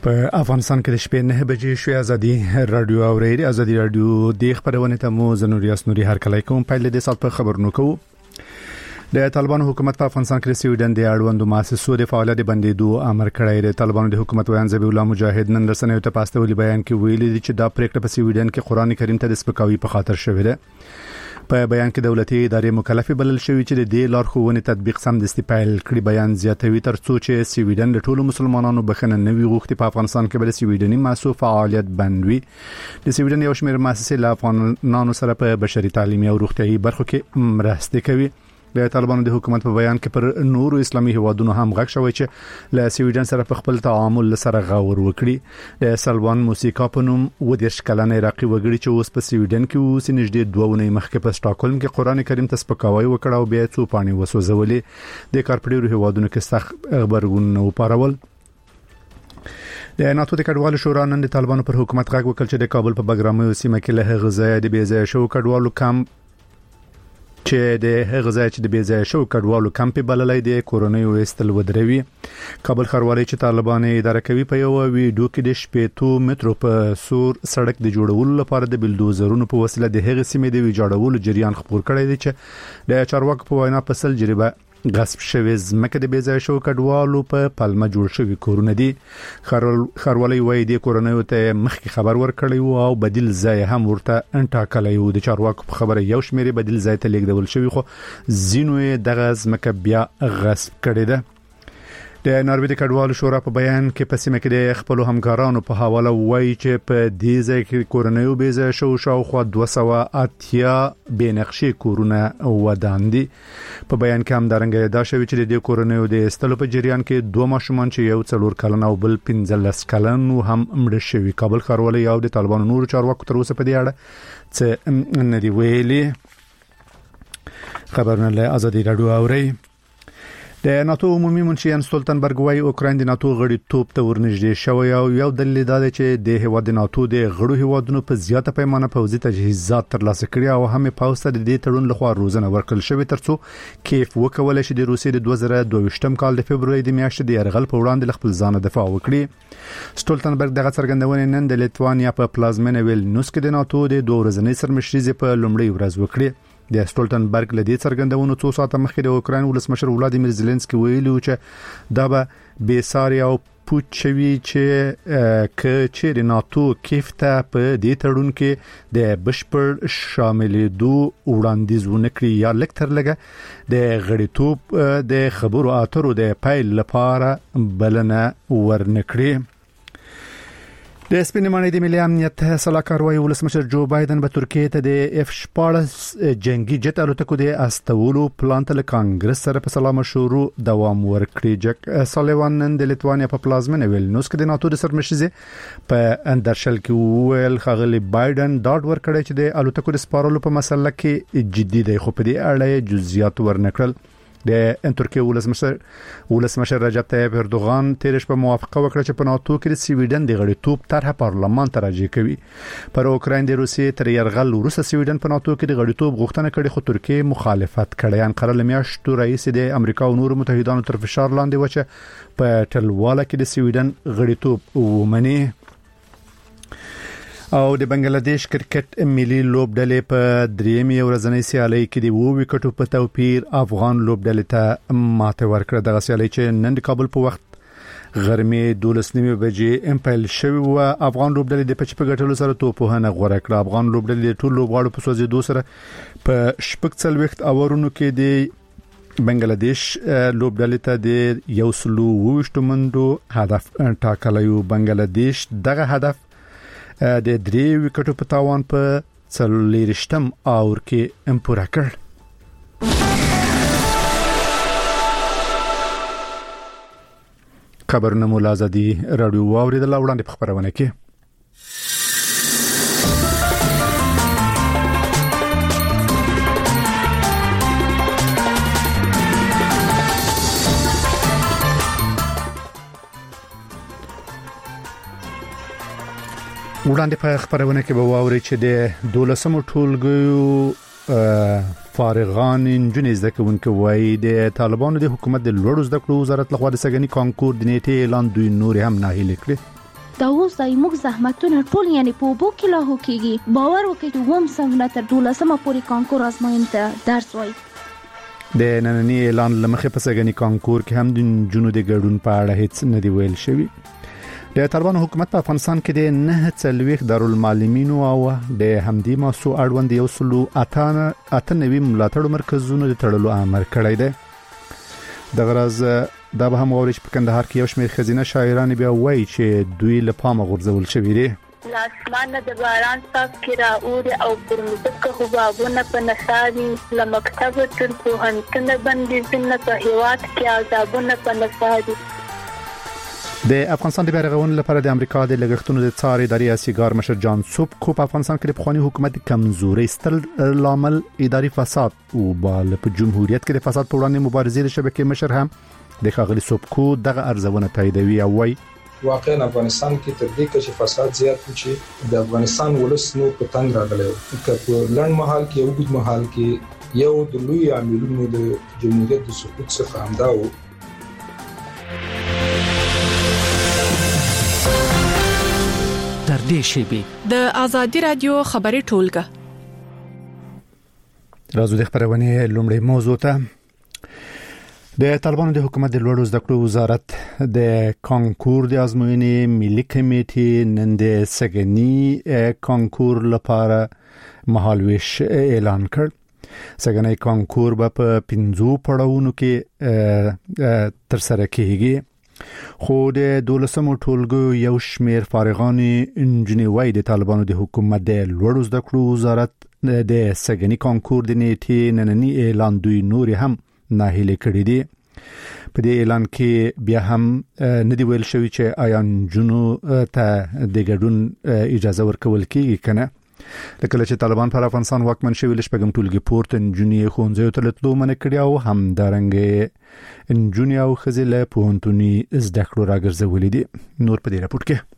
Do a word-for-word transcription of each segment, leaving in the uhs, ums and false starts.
په افغانستان کې د شپې نه بجې شوې ازادي رادیو او ریډیو ازادي رادیو د خبرونه ته مو زنوریاس نوري هر کله کوم په لدې سات په خبرونو کوو د طالبانو حکومت په افغانستان کې سویډن د اړوندو مؤسسو د فعالیت بندیدو امر کړی دی. طالبانو د حکومت ویان ذبیح الله مجاهد نن رسنیو ته پاسته ولې بیان کې ویلي دي چې دا پریکړه په سویډن کې قران کریم ته د سپکاوي په خاطر شوې ده. په بیان کې دولتي ادارې مکلفه بلل شوې چې د دې لارښوونې تطبیق سم د استفایل کړي. بیان زیاتوي ترڅو چې سویډن د ټولو مسلمانانو بخنه نوي غوښتي په افغانستان کې بل سویډني مؤسسو فعالیت بندوي. د سویډن یو شمېر مؤسسې له افغانانو سره په بشري تعلیمي او روغتيایي برخو کې مرسته کوي. د طالبانو د حکومت په بیان کې پر نورو اسلامي هیوادونو هم غږ شوی چې له سویډن سره په خپل تعامل سره غور وکړي. د سلوان موسیقا په نوم و د شکلانه عراقي وګړي چې اوس په سویډن کې اوس نږدې دوه ونې مخکې په سټاکهولم کې قران کریم ته سپکاوی وکړ او بیا څو پانی وسوځولې. د کارپډیرو هیوادونو کې سخت خبرونه وپارول. د ناتو د کډوالو شورا نن د طالبانو پر حکومت غږ وکړ چې د کابل په بګرامي سیمه کې له غزا د بیځای شو کډوالو کم چې د هغه ځای چې د بیځای شو کډوالو کمپ بللای دی کورونی وستل ودروي. کابل ښاروالۍ چې طالبان اداره کوي په یو ویډیو کې د شپېتو مترو په سور سړک د جوړولو لپاره د بلدوزرونو په وسیله د هغه سیمې د ویجاړولو جریان خبر کړی دی چې د چارواکو په وینا په سل جریبه غصب شوی زمکه د بیځای شو کډوالو په پلمه جوړ شوی کورونه دي. ښاروالۍ وایي د کورونیو ته مخکې خبر ورکړی او بدیل ځای هم ورته انټاکلی و. د چارواکو په خبره یو شمېر بدیل ځای ته لیږدول شوی خو زینو دغه زمکه بیا غصب کړی ده. د ناروې د کډوالو شورا په بیان کې په سیمه کې د خپل همکارانو په حواله وایي چې په دې ځای کې کورونیو بیځای شو شاوخوا دوه سوه اتیا بنقشې کورونه وداندي. په بیان کې هم دارنګه دا شوی چې د کورونیو د استلو په جریان کې دوه ماشومان چې یو څلور کلن او بل پنځلس کلن هم مړ شوی. کابل ښاروالۍ او د طالبانو نور چارواکو تر اوسه په دې اړه څه نه دی ویلي. خبرونه له ازادي رادیو اوري. د ناتو عمومي منشیان سټولټنبرګ وايي اوکراین د ناتو غړي توپ ته ورنږدې شوی او یو دلیل دا دی چې د هیواد د ناتو د غړو هیوادونو په زیاته پیمانه پوځي تجهیزات ترلاسه کړي او هم پاوسته د دې تړون لخوا روزنه ورکړل شوی ترڅو کیف وکول شي د روسیې د دوه زره دوه ویشتم کال د فبرवरी د میاشتې د یرغل په وړاندې خپل ځان دفاع وکړي. سټولټنبرګ دغه څرګندونه نن د لیتوانیا په پلازمینه ویلنیوس کې د ناتو د دوه ورځنۍ سرمشرۍ په لومړۍ ورځ وکړي. د سټولټنبرګ له دې څرګندونو څو ساعته مخکې د اوکراین ولسمشر ولادیمیر زيلنسکي ویلي چې دا به بیساري او پوچوي چې ک چې ناتو کیفته په دې تړون کې د بشپړ شاملېدو وړاندیز ونکړي یا لکتر لګه د غړیتوب د خبرو اترو د پایل لپاره بلنه ورنکړي. د سپینمانه د ملي امنیت سلاکار وايي ولسمشر جو بایدن به ترکیه ته د اف شپاړس جنگي جټ الوتکو د استولو پلان ته کانګرس سره په سلام شروع دوام ورکړي. جک سالیوان نن د لیتوانیا په پلازمینه ویلنیوس کې د ناتو د سرمشرۍ په اندرشل کې ویل خغلی بایدن ډاډ ورکړی چې د الوتکو د سپارلو په مسله کې جدي دی خو په دې اړه جزئیات ورنکړل. د ترکیه ولسمشر ولسمشر رجب طیب اردوغان تیرش په موافقه وکړه چې په ناتو کې د سویډن د غړیتوب طرح پارلمان ته راجع کوي. پر اوکراین د روسیې تر یرغل وروسته سویډن په ناتو کې د غړیتوب غوښتنه کړې خو ترکیه مخالفت کړی. انقره لمیاشتو رئیس د امریکا او نورو متحدانو تر فشار لاندې و چې په ټلواله کې د سویډن غړیتوب ومني. او د بنگلاديش کرکټ ملي لوبډلې په درېمې ورځنۍ سیالۍ کې د وو وکټو په توپیر افغان لوبډلې ته ماته ورکړه. دغه سیالۍ چې نن د کابل په وخت غرمې دولس نیمه بجې امپل شوی و افغان لوبډلې د پچ په ګټلو سره توپونه غوړه کړه. افغان لوبډلې ټول لوبغاړو په سوځېدو سره په شپږ څلوېښت اورونو کې د بنگلاديش لوبډلې ته د یو سلو وشتو منډو هدف ټاکلی. بنگلاديش دغه هدف د درې وکټو په تاوان په څلورشتم اور کې امپورا کړ. خبرونه مولا ازادي رادیو واوریدل وړاندې په خبرونه کې وړاندې په خبرونه کې به واوري چې د دولسمو ټولګیو فارغان انجنیر زده کوونکو وایي د طالبانو د حکومت د لوړو زده کړو وزارت لخوا د سګنی کانکور د نیټې اعلان دوی نور هم ناهیل کړی. دا اوس دای موږ زحمتونه ټول یعنی په وبو کې لاهو کېږي. باور وکړئ چې اووم صنف نه تر دولسمه پورې کانکور ازموینې ته درس وایي. د نننی اعلان لمخې په سګنی کانکور کې هم د جنو د ګډون په اړه هیڅ نه دی ویل شوی. د طالبانو حکومت په افغانستان کې د نه څلويخ دارالمعلمینو او د همدې موضوع اړوند یو سلو اتانه اتنوي ملاتړ مرکزونو د تړلو امر کړی دی. د غرض دا به هم غوړي په کندهار کې یو شمېر خزینه شاعران بیا وایي چې دوی له پامه غورځول شوی دي. لاسمانه د باران صاحب کرا اور او پر مزکه حبابونه په نصابي لمکتب تر پوهنتون باندې زنه په هیواد کې عذابونه په نصابي. د افغانستان د بیرغون لپاره د امریکا د لګښتونو د څار اداري سیګار مشر جان سوب کو په افغانستان کې د پخوانی حکومت کمزوري ستل لامل اداري فساد او بل په جمهوریت کې د فساد په وړاندې مبارزې د شبکې مشر هم د خاغلی سوب کو دغه ارزونه تاییدوي او وایي واقعا افغانستان کې تر دې کې فساد زیات و چې د افغانستان ولس نو په تنګ راغلی و چې په لړن محل کې او وګد محل کې یو د لوی عاملونو د جمهوریت د سقوط څخه همدا و. تر دې شی د ازادي رادیو خبري ټولګه راځو د خبرونه لومړی موضوع ته. د طالبانو د حکومت د لوړو زده کړو وزارت د کانکور د ازموینې ملي کمیټې نن د سګنی کانکور لپاره مهالويش اعلان کړ. سګنی کانکور به په پنځو پړاوونو کې تر سره کیږي. خو د دولسمو ټولګو یو شمیر فارغان انجنیوي د طالبانو د حکومت د لوړو زده کړو وزارت د سګنی کانکور د نیټې نننی اعلان دوی نور هم ناهیله کړی دی. په دې اعلان کې بیا هم ندی ویل شوی چې آیا جنو ته د ګډون اجازه ورکول کیږي کنه. لکه چې طالبان پر افغانستان واکمن شوی لشپګم ټولګي پورت انجنیری خونځو ته لټلو من کړی او هم درنګ انجنیری او خزله پوهنتونی زده کړو راګرځولې دي. نور په دې راپورټ کې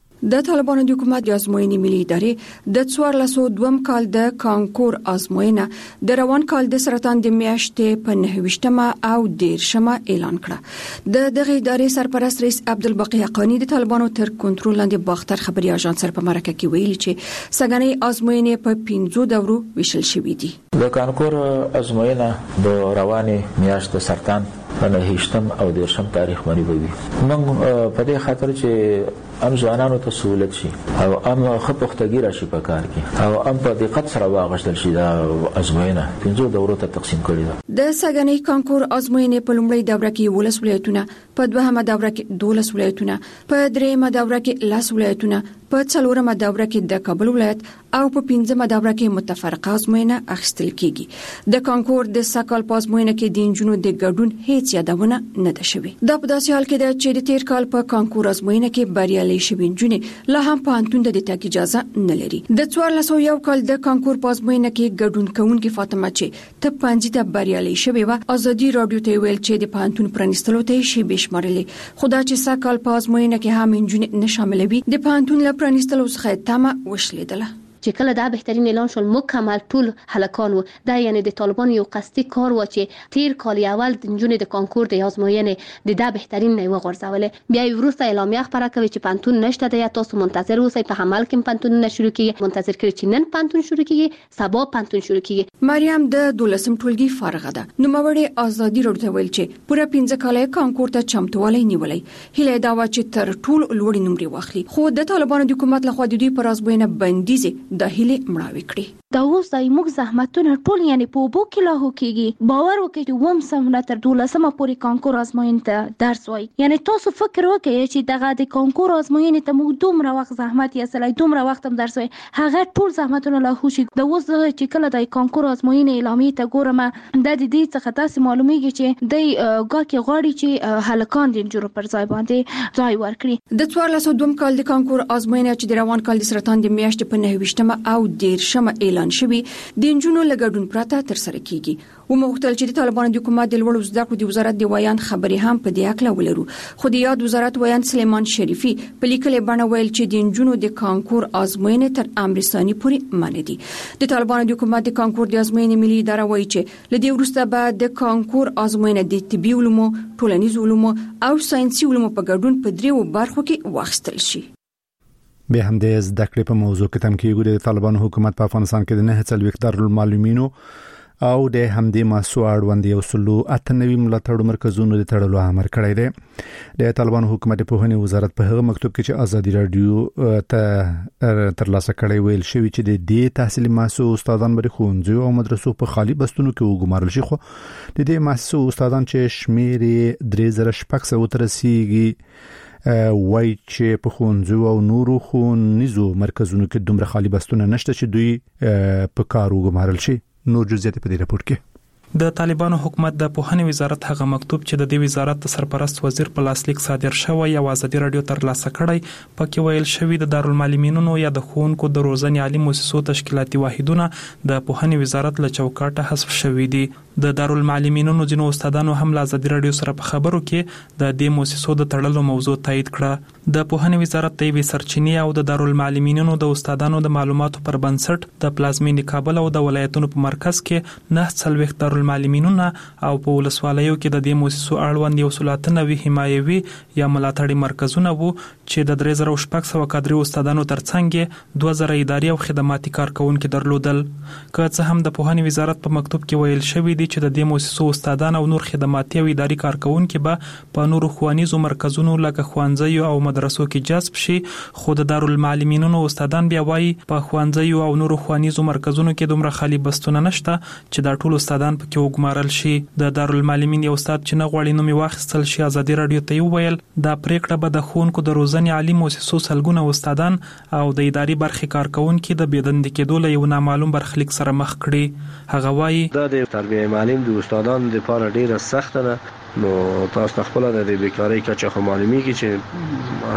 د طالبانو د حکومت د ازموینې ملي ادارې د څوارلس سوه دوه کال د کانکور ازموینه د روان کال د سرطان د میاشتې په نهویشتمه او دیرشمه اعلان کړه. د دغه ادارې سرپرست رئیس عبدالباقی حقانی د طالبانو تر کنټرول لاندې باختر خبري اژانس سره په مرکه کې ویلي چې سګنی ازموینې په پنځو دورو ویشل شوې دي. د کانکور ازموینه د روانې میاشت سرطان په نهویشتم او دیرشم تاریخ باندې وي. موږ په دې خاطر چې ام ځوانانو ته سہولت شي او ام خپختګی راشي په کار کې او ام په دقت سره واغشتل شي دا ازموینه پنځو دورو ته تقسیم کړي ده. د سګنی کانکور ازموینې په لومړی دوره کې ولس ولایتونه، په دوهمه دوره کې دولس ولایتونه، په دریمه دوره کې لاس ولایتونه، په څلورمه دوره کې د کابل ولایت او په پنځمه دوره کې متفرقه ازموینه اخیستل کیږي. د کانکور د سکهال په ازموینه کې د انجونو د ګډون هیڅ یادونه نه ده شوې. دا په داسې حال کې ده چې د تیر کال په کانکور ازموینه کې بریالي شوي انجونې لا هم پوهنتون د تګ اجازه نه لري. د څوارلس سوه یو کال د کانکور په ازموینه کې ګډون کوونکې فاطمه چې ته پنځه ته بریالي شوې و ازادي رادیو ته ویل چې د پوهنتون پرانیستلو ته شی بشمارلې. خدا چې سکهال په ازموینه کې هم انجونې نه شاملوي د پوهنتون له پرانیستلو څخه تمه وشلیدله. چې کله دا بهترین اعلان شول مکمل ټول هلکان وو. دا یعنی د طالبان یو قصدي کار و چې تیر کال اول د جنونې د کانکور د ازموینې د دا بهترین نه وغورځولې. بیا وروسته اعلامیه خبره کوي چې پانتون نشته د تاسو منتظر اوسئ په عمل کې پانتون نه شروع کیږي. منتظر کړئ چې نن پانتون شروع کیږي سبا پانتون شروع کیږي. مریم د دولسم ټولګي فارغه ده. نو موري ازادي رادیو ویل چې پوره پنځه کال کانکور ته چمتووالی نیولې. هله دا و چې تر ټول لوړ نمرې واخلي. خو د طالبانو د حکومت لخوا د دوی پر ازموینه بندیز د هله مړاوي کړی. دا اوس دای موږ زحمتونه ټول یعنی په وبو کې لاهو کېږي. باور وکړئ چې اووم صنف نه تر دولسمه پورې کانکور ازموینې ته درس وایي. یعنی تاسو فکر وکړئ چې دغه د کانکور ازموینې ته موږ دومره وخت زحمت یې سلای دومره وخت هم درس وایي. هغه ټول زحمتونه لاهو شي. دا اوس چې کله د کانکور ازموینې اعلامیه ته ګورم د دې څخه تاسو معلومیږي چې د ګاکي غاړي چې هلکان د جوړ پر ځای باندې ځای ورکړي. د څوارلس سوه دوه کال د کانکور ازموینه چې د روان کال د سرطان د میاشتې په نهویشتمه او دیرشمه اعلان شوی د انجونو لګډون پراته تر سره کیږي. و مختل چې د طالبانو د حکومت د لوړو زده کړو د وزارت د ویان خبرې هم په دې اړه ولرو. خو د یاد وزارت ویان سلیمان شریفي په لیکلې بڼه ویل چې د انجونو د کانکور ازموینې تر امر ثاني پورې منع دي. د طالبانو د حکومت د کانکور د ازموینې ملي اداره وایي چې لدې وروسته به د کانکور ازموینه د طبي علومو، ټولنیز علومو او ساينسي علومو په ګډون په دریو برخو کې واخیستل شي. به همدې زده کړې په موضوع کې تم کېږي د طالبانو حکومت په افغانستان کې د نه څلوېښت دارالمعلمینو او د همدې مسو اړوند یو سلو اتنوي ملاتړ مرکزونو د تړلو امر کړی دی د طالبانو حکومت په هغه وزارت په هغه مکتوب کې چې ازادي رادیو ته ترلاسه کړی ویل شوی چې د دې تحصیلي مسو استادان بری خوندزي او مدرسو په خالي بستونو کې وګمارل شي، خو د دې مسو استادان چې شمیر درې زره شپږ سوه تر رسیدي وای چې په خونځو او نورو خونیزو مرکزونو کې دومره خالی بستونه نشته چې دوی په کار وګمارل شي. نور جزئیات په دې راپور کې د طالبانو حکومت د پوهنې وزارت هغه مکتوب چې د دې وزارت د سرپرست وزیر په لاسلیک صادر شوی او ازادي رادیو ترلاسه کړی پکې ویل شوی د دارالمعلمینونو یا د ښوونکو د روزنې عالی مؤسسو تشکیلاتي واحدونه د پوهنې وزارت له چوکاټه حذف شوی دي. د دارالمعلمینونو ځینو استادانو هم له ازادي رادیو سره په خبرو کې د دې مؤسسو د تړلو موضوع تایید کړه. د پوهنې وزارت د وی سرچینې او د دارالمعلمینونو د استادانو د معلوماتو پر بنسټ د پلازمینې کابل او د ولایتونو په مرکز کې نه څلوېښت دارالمعلمینونه او په ولسوالیو کې د دې مؤسسو اړوند یو سل اتنوي حمایوي یا ملاتړي مرکزونه وو چې د درې زره شپږ سوه کادري استادانو ترڅنګ دوه زره اداري او خدماتي کارکونکو درلودل. که څه هم د پوهنې وزارت په مکتوب کې ویل شوی دی چې د دې مؤسسو استادان او نور خدماتي او اداري کارکونکو به په نورو ښوونیزو مرکزونو لکه ښوونځیو او مدرسو کې جذب شي، خو د دارالمعلمینونو استادان بیا وایي په ښوونځیو او نورو ښوونیزو مرکزونو کې دومره خالی بستونه نشته چې دا ټول استادان پکې وګمارل شي. د دارالمعلمین یو استاد چې نه غواړي نوم واخیستل شي ازادي رادیو ته ویل دا پریکړه به د ښوونکو د روزنې عالی مؤسسو سلګونه استادان او د اداري برخې کارکونکو د بېدندې کېدو له یو نامعلوم برخلیک سره مخ کړي. هغه وایي دا د تربیه معلم د استادانو لپاره ډیره سخته ده، نو تاسو خپل د بیکاری کچه خو معلومیږي چې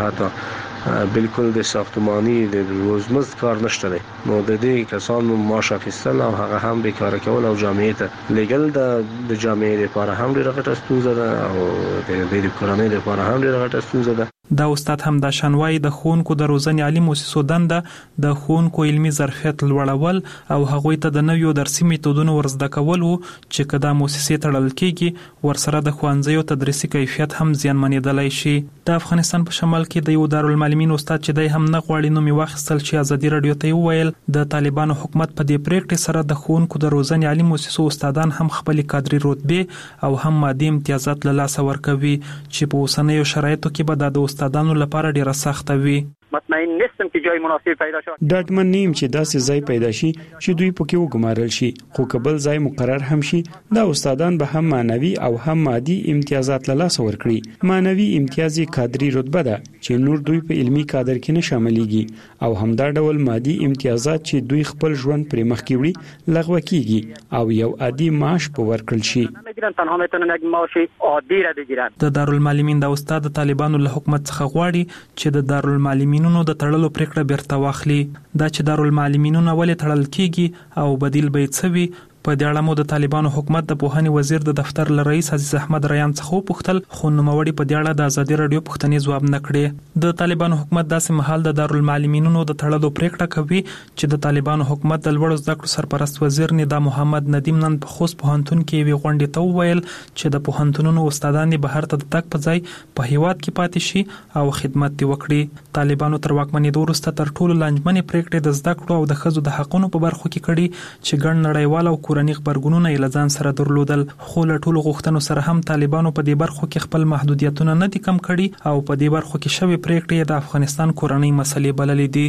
حتی بالکل د ساختمانی د روزمز کار نشته دی، نو د دې کسانو معاش اخیستل او هغه هم بیکاره کول او جامعې ته لګل د جامعې لپاره هم ډیره غټه ستونزه ده او د دې کورنۍ لپاره هم ډیره غټه ستونزه ده. دا استاد هم دا شنوای د ښوونکو د روزنې عالی مؤسسو دنده د ښوونکو علمي ظرفیت لوړول او هغوی ته د نویو درسي میتودونو ورزده کول وو چې کدا مؤسسې تړل کېږي ورسره د ښوونځیو تدریسي کیفیت هم زیانمنېدلی شي. د افغانستان په شمال کې د یو دارالمعلمین استاد چې دی هم نه غواړي نوم واخیستل شي ازادي رادیو ته وویل د طالبانو حکومت په دې پریکړې سره د ښوونکو د روزنې عالی مؤسسو استادان هم خپل کادري رتبه او هم مادي امتیازات له لاسه ورکوي چې په اوسنیو شرایطو کې به د استادانو لپاره ډیره سخته وي. مطمئن نیستم چې جای مناسب پیدا شي. ډاډمن نیم چې داسې ځای پیدا شي چې دوی پکې وګمارل شي، خو کبل ځای مقرر هم شي دا استادان به هم معنوي او هم مادي امتیازات له لاسه ورکړي. معنوي امتیاز کادري رتبه ده چې نور دوی په علمي کادر کې نه شاملېږي او همدا ډول مادي امتیازات چې دوی خپل ژوند پر مخ کې وړي لغوه کیږي او یو عادي معاش په ورکړل شي. تنها میتونن یک معاش عادی را بگیرن. د دارالمعلمین د استاد طالبانو له حکومت څخه غواړي چې د دارالمعلمینونو د تړلو پریکړه بیرته واخلي. دا چې دارالمعلمینونه ولې تړل کیږي او بدیل به یې څه وي، په دې اړه مو د طالبانو حکومت د پوهنې وزیر د دفتر له رئیس عزیز احمد ریان څخه وپوښتل، خو نوموړي په دې اړه د ازادي رادیو پوښتنې ځواب نه کړې. د طالبانو حکومت داسې مهال د دارالمعلمینونو د تړلو پریکړه کوي چې د طالبانو حکومت د لوړو زده کړو سرپرست وزیر ندا محمد ندیم نن په خوست پوهنتون کې یوې غونډې ته وویل چې د پوهنتونونو استادان بهر ته د تګ په ځای په هیواد کې پاتې شي او خدمت دې وکړي. طالبانو تر واکمنېدو وروسته تر ټولو لانجمنې پریکړې د زده کړو او د ښځو د حقونو په برخو کې کړي چې ګڼ نړیوال او کورني خبرګونونه یې له ځان سره درلودل، خو له ټولو غوښتنو سره هم طالبانو په دې برخو کې خپل محدودیتونه نه دي کم کړي او په دې برخو کې شوې پریکړې د افغانستان کورنۍ مسلې بللې دي.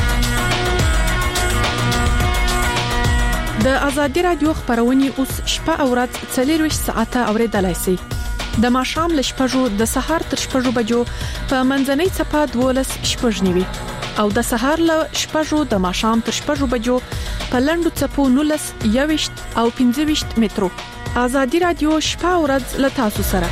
د ازادي رادیو خبرونه اوس شپه او ورځ څلور ویشت ساعته اوریدلای شئ. د ماښام ل شپږو د سهار تر شپږو بجو په منځنۍ چپه دولس شپږ نیوي او د سهار ل شپږو د ماښام تر شپږو بجو په لندو چپو نولس یويشت او پنځه ویشت مترو. ازادي رادیو شپه او ورځ ل تاسو سره.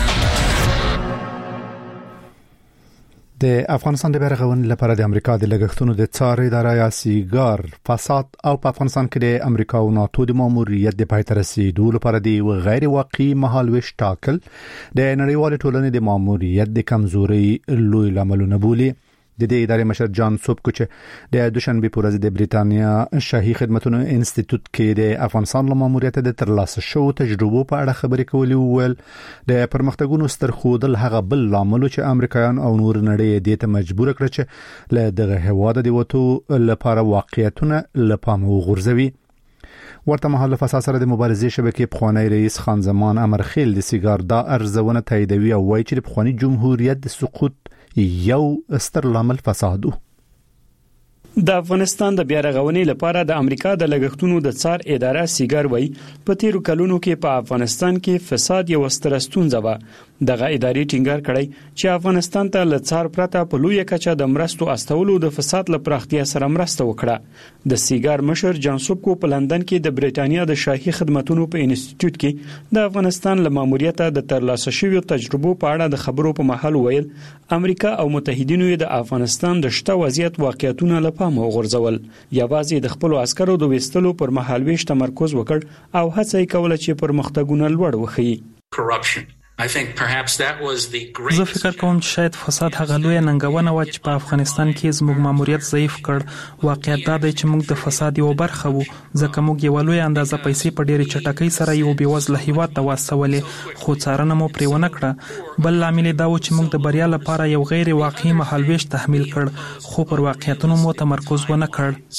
د افغانستان د بیرغونې لپاره د امریکا د لګښتونو د څار اداره یا سیګار فساد او په افغانستان کې د امریکا او ناتو د ماموریت د پای ته رسیدو لپاره د غیر واقعي مهالويش ټاکل د نړیوال ټولنې د ماموریت د کمزوري لوی لاملونه بولي. د دې ادارې مشر جان سوبکو چې د دوشنبه په ورځ د بریتانیا شاهي خدماتو انسټیټیوټ کې د افغانستان له ماموریت د ترلاسه شو تجربو په اړه خبرې کولې وویل د پرمختګونو ستر خودل هغه بل لامل چې امریکایان او نور نړۍ دې ته مجبور کړ چې له دغه هواد د وټو لپاره واقعیتونه لپاره وغورځوي. ورته مهال فساد سره د مبارزې شبکې پخوانی رئیس خان زمان امرخیل د سیګار دا ارزونه تاییدوي او وایي چې د پخوانی جمهوریت د سقوط یو ستر لامل فساد و. د افغانستان د بیا رغونې لپاره د امریکا د لګښتونو د څار اداره سیګار وای په تیرو کلونو کې په افغانستان کې فساد یو ستر ستونزه و. دغه ادارې ټینګار کړی چې افغانستان ته له څار پرته په لوی کچه د مرستو استولو د فساد لپاره اختیار سره مرسته وکړه. د سیګار مشر جان سوبکو په لندن کې د بریټانیا د شاهي خدماتو په انسټیټیوټ کې د افغانستان له ماموریت د ترلاسه شویو تجربو په اړه د خبرو په محل ویل امریکا او متحدینو د افغانستان د شته وضعیت واقعیتونه لپاره وغورځول. یوازې د خپل عسکرو د وستلو پر مهال ویش تمرکز وکړ او هڅه یې کوله چې پرمختګونه لوړ وښیي. زه فکر کوم چې شاید فساد هغه لوی ننګونه و چې په افغانستان کې زموږ ماموریت ضعیف کړ. واقعیت دا دی چې موږ د فساد یو برخه وو ځکه موږ یو لوی اندازه پیسې په ډېری چټکۍ سره یو بېوزله هیواد ته واستولې خو څارنه مو پرې ونه کړه. بل لامل دا و چې موږ د بریا لپاره یو غیر واقعي مهالويش تحمیل کړ خو پر واقعیتونو مو تمرکز ونه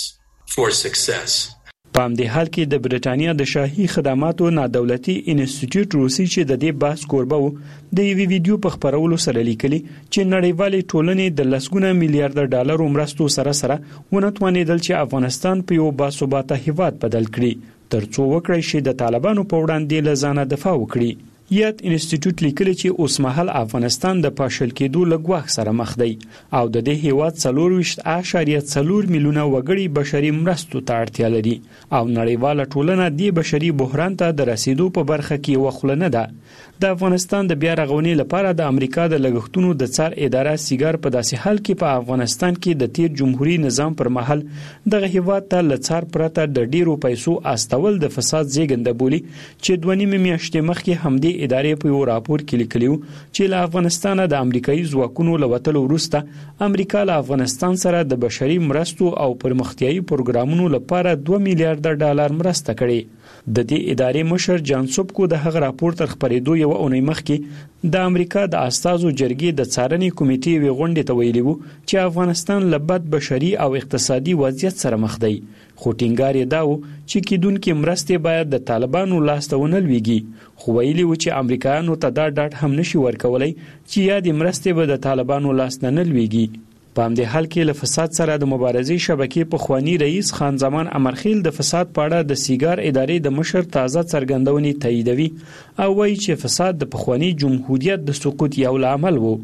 کړ. په همدې حال کې د بریټانیا د شاهي خدماتو نادولتي انسټیټیوټ روسي چې د دې بحث کوربه وو د یوې ویډیو په خبرولو سره لیکلي چې نړیوالې ټولنې د لسګونه میلیارډ ډالرو مرستو سره سره ونه توانېدل چې افغانستان په یو باثباته هیواد بدل کړي ترڅو وکړي چې د طالبانو په وړاندې له ځانه دفاع وکړي. یاد انسټیټیوټ لیکلی چې اوس مهال افغانستان د پاشل کېدو لګواخ سره مخ دی او د دې هیواد څلور ویشت اعشاریه څلور میلیونه وګړي بشري مرستو ته اړتیا لري او نړیواله ټولنه د بشري بحران ته د رسیدو په برخه کې وخلنه ده. د افغانستان د بیا رغونې لپاره د امریکا د لګښتونو د څار اداره سیګار په داسې حال کې په افغانستان کې د تیر جمهوریت نظام پر مهال دغه هیواد ته له څار پرته د ډیرو پیسو استول د فساد زیږنده بولی چې دوه نیمه میاشتې مخکې همدې ادارې په یو راپور کې لیکلیو چې له افغانستان د امریکایي ځواکونو له وتلو وروسته امریکا له افغانستان سره د بشري مرستو او پرمختیايي پروګرامونو لپاره دوه میلیارډ ډالر مرسته کړې. د دې ادارې مشر جان سوبکو د هغه راپور تر خبرېدو یو اونۍ مخکې د امریکا د استازو جرګې د څارنې کمیټې وی غونډې ته ویلي وو چې افغانستان له بد بشري او اقتصادي وضعیت سره مخ دی خو ټینګار یې دا و چې کیدونکې مرستې باید د طالبانو لاس ته ونه لویږي. خو ویلي و چې امریکایانو ته دا ډاډ هم نشي ورکولای چې یا د مرستې به د طالبانو لاس نه لویږي. په همدې حال کې له فساد سره د مبارزې شبکې پخوانی رئیس خان زمان امرخیل د فساد په اړه د سیګار ادارې د مشر تازه څرګندونې تاییدوي او وایي چې فساد د پخوانی جمهوریت د سقوط یو لامل وو.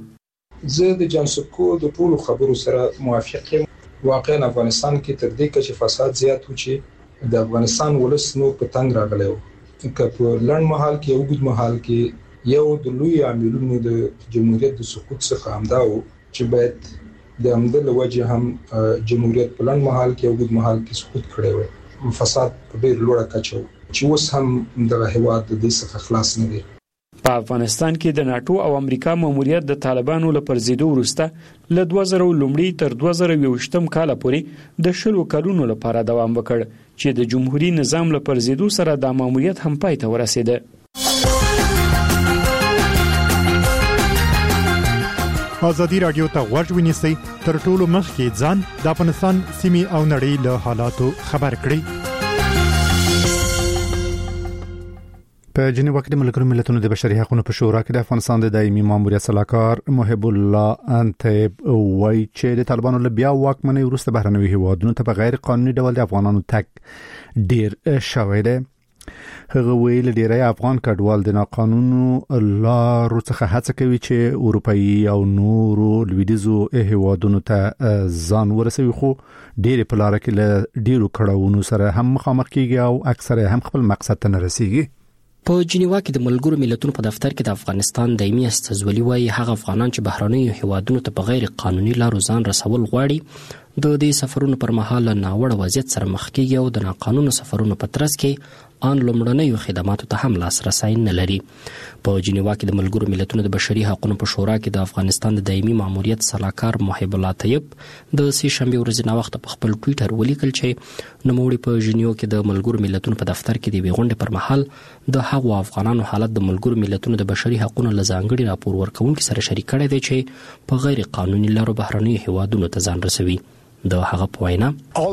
زه د جان سوبکو د ټولو خبرو سره موافق یم. واقعا افغانستان کې تر دې کې فساد زیات و چې د افغانستان ولس نو په تنګ راغلی و. که په لړن مهال کې او ګډ مهال کې یو د لوی عاملونو د جمهوریت د سقوط څخه همدا و چې باید د همدل وجه هم جمهوریت په لړن مهال کې او ګډ مهال کې سقوط کړی و. فساد په ډېر لوړه کچه و چې اوس هم دغه هیواد د دې څخه خلاص نه دی. په افغانستان کې د ناتو او امریکا ماموریت د طالبانو له پرځېدو وروسته له دوه زره لومړي تر دوه زره یوویشتم کال پورې د شلو کلونو لپاره دوام وکړ چې د جمهوریت نظام له پرځېدو سره د ماموریت هم پای ته ورسېده. ازادي رادیو ته غوږ ونیسئ تر ټولو مخکې ځان د افغانستان سیمې او نړۍ له حالاتو خبر کړئ. په جنیوا کې د ملګرو ملتونو د بشري حقوقو په شورا کې د افغانستان د دایمي ماموریت سلاکار محب الله انتب وایي چې د طالبانو له بیا واکمنۍ وروسته بهرنیو هیوادونو ته په غیر قانوني ډول د افغانانو تګ ډیر شوی دی. هغه ویل ډیری افغان کډوال د ناقانونو لارو څخه هڅه کوي چې اروپאי او نورو لویدیزو هیوادونو ته ځان ورسوي خو ډیری په لار کې له ډیرو کړهونو سره هم مخامخ کیږي او اکثره هم خپل مقصد ته نه رسیږي. په جنیوا کې د ملګرو ملتونو په دفتر کې د افغانستان دایمي استازولي وايي هغه افغانان چې بهرنیو هیوادونو ته په غیر قانوني لارو ځان رسول غواړي د دې سفرونو پر مهال ناوړه وضعیت سره مخ کیږي او د ناقانونه سفرونو په ترڅ کې ان لومړنیو خدماتو ته هم لاسرسي نه لري. په جنیوا کې د ملګرو ملتونو د بشري حقوقو په شورا کې د افغانستان د دایمي ماموریت سلاکار محب الله طیب د سې شنبه ورځې نا وخت په خپل ټوئیټر ولیکل چې نوموړي په جنیوا کې د ملګرو ملتونو په دفتر کې د غونډې پر مهال د هغو افغانانو حالت د ملګرو ملتونو د بشري حقوقو لزانګړي راپور ورکونکو سره شریک کړی دی چې په غیر قانوني لارو بهرني هیوادونو ته ځان رسوي. د هغه په وینا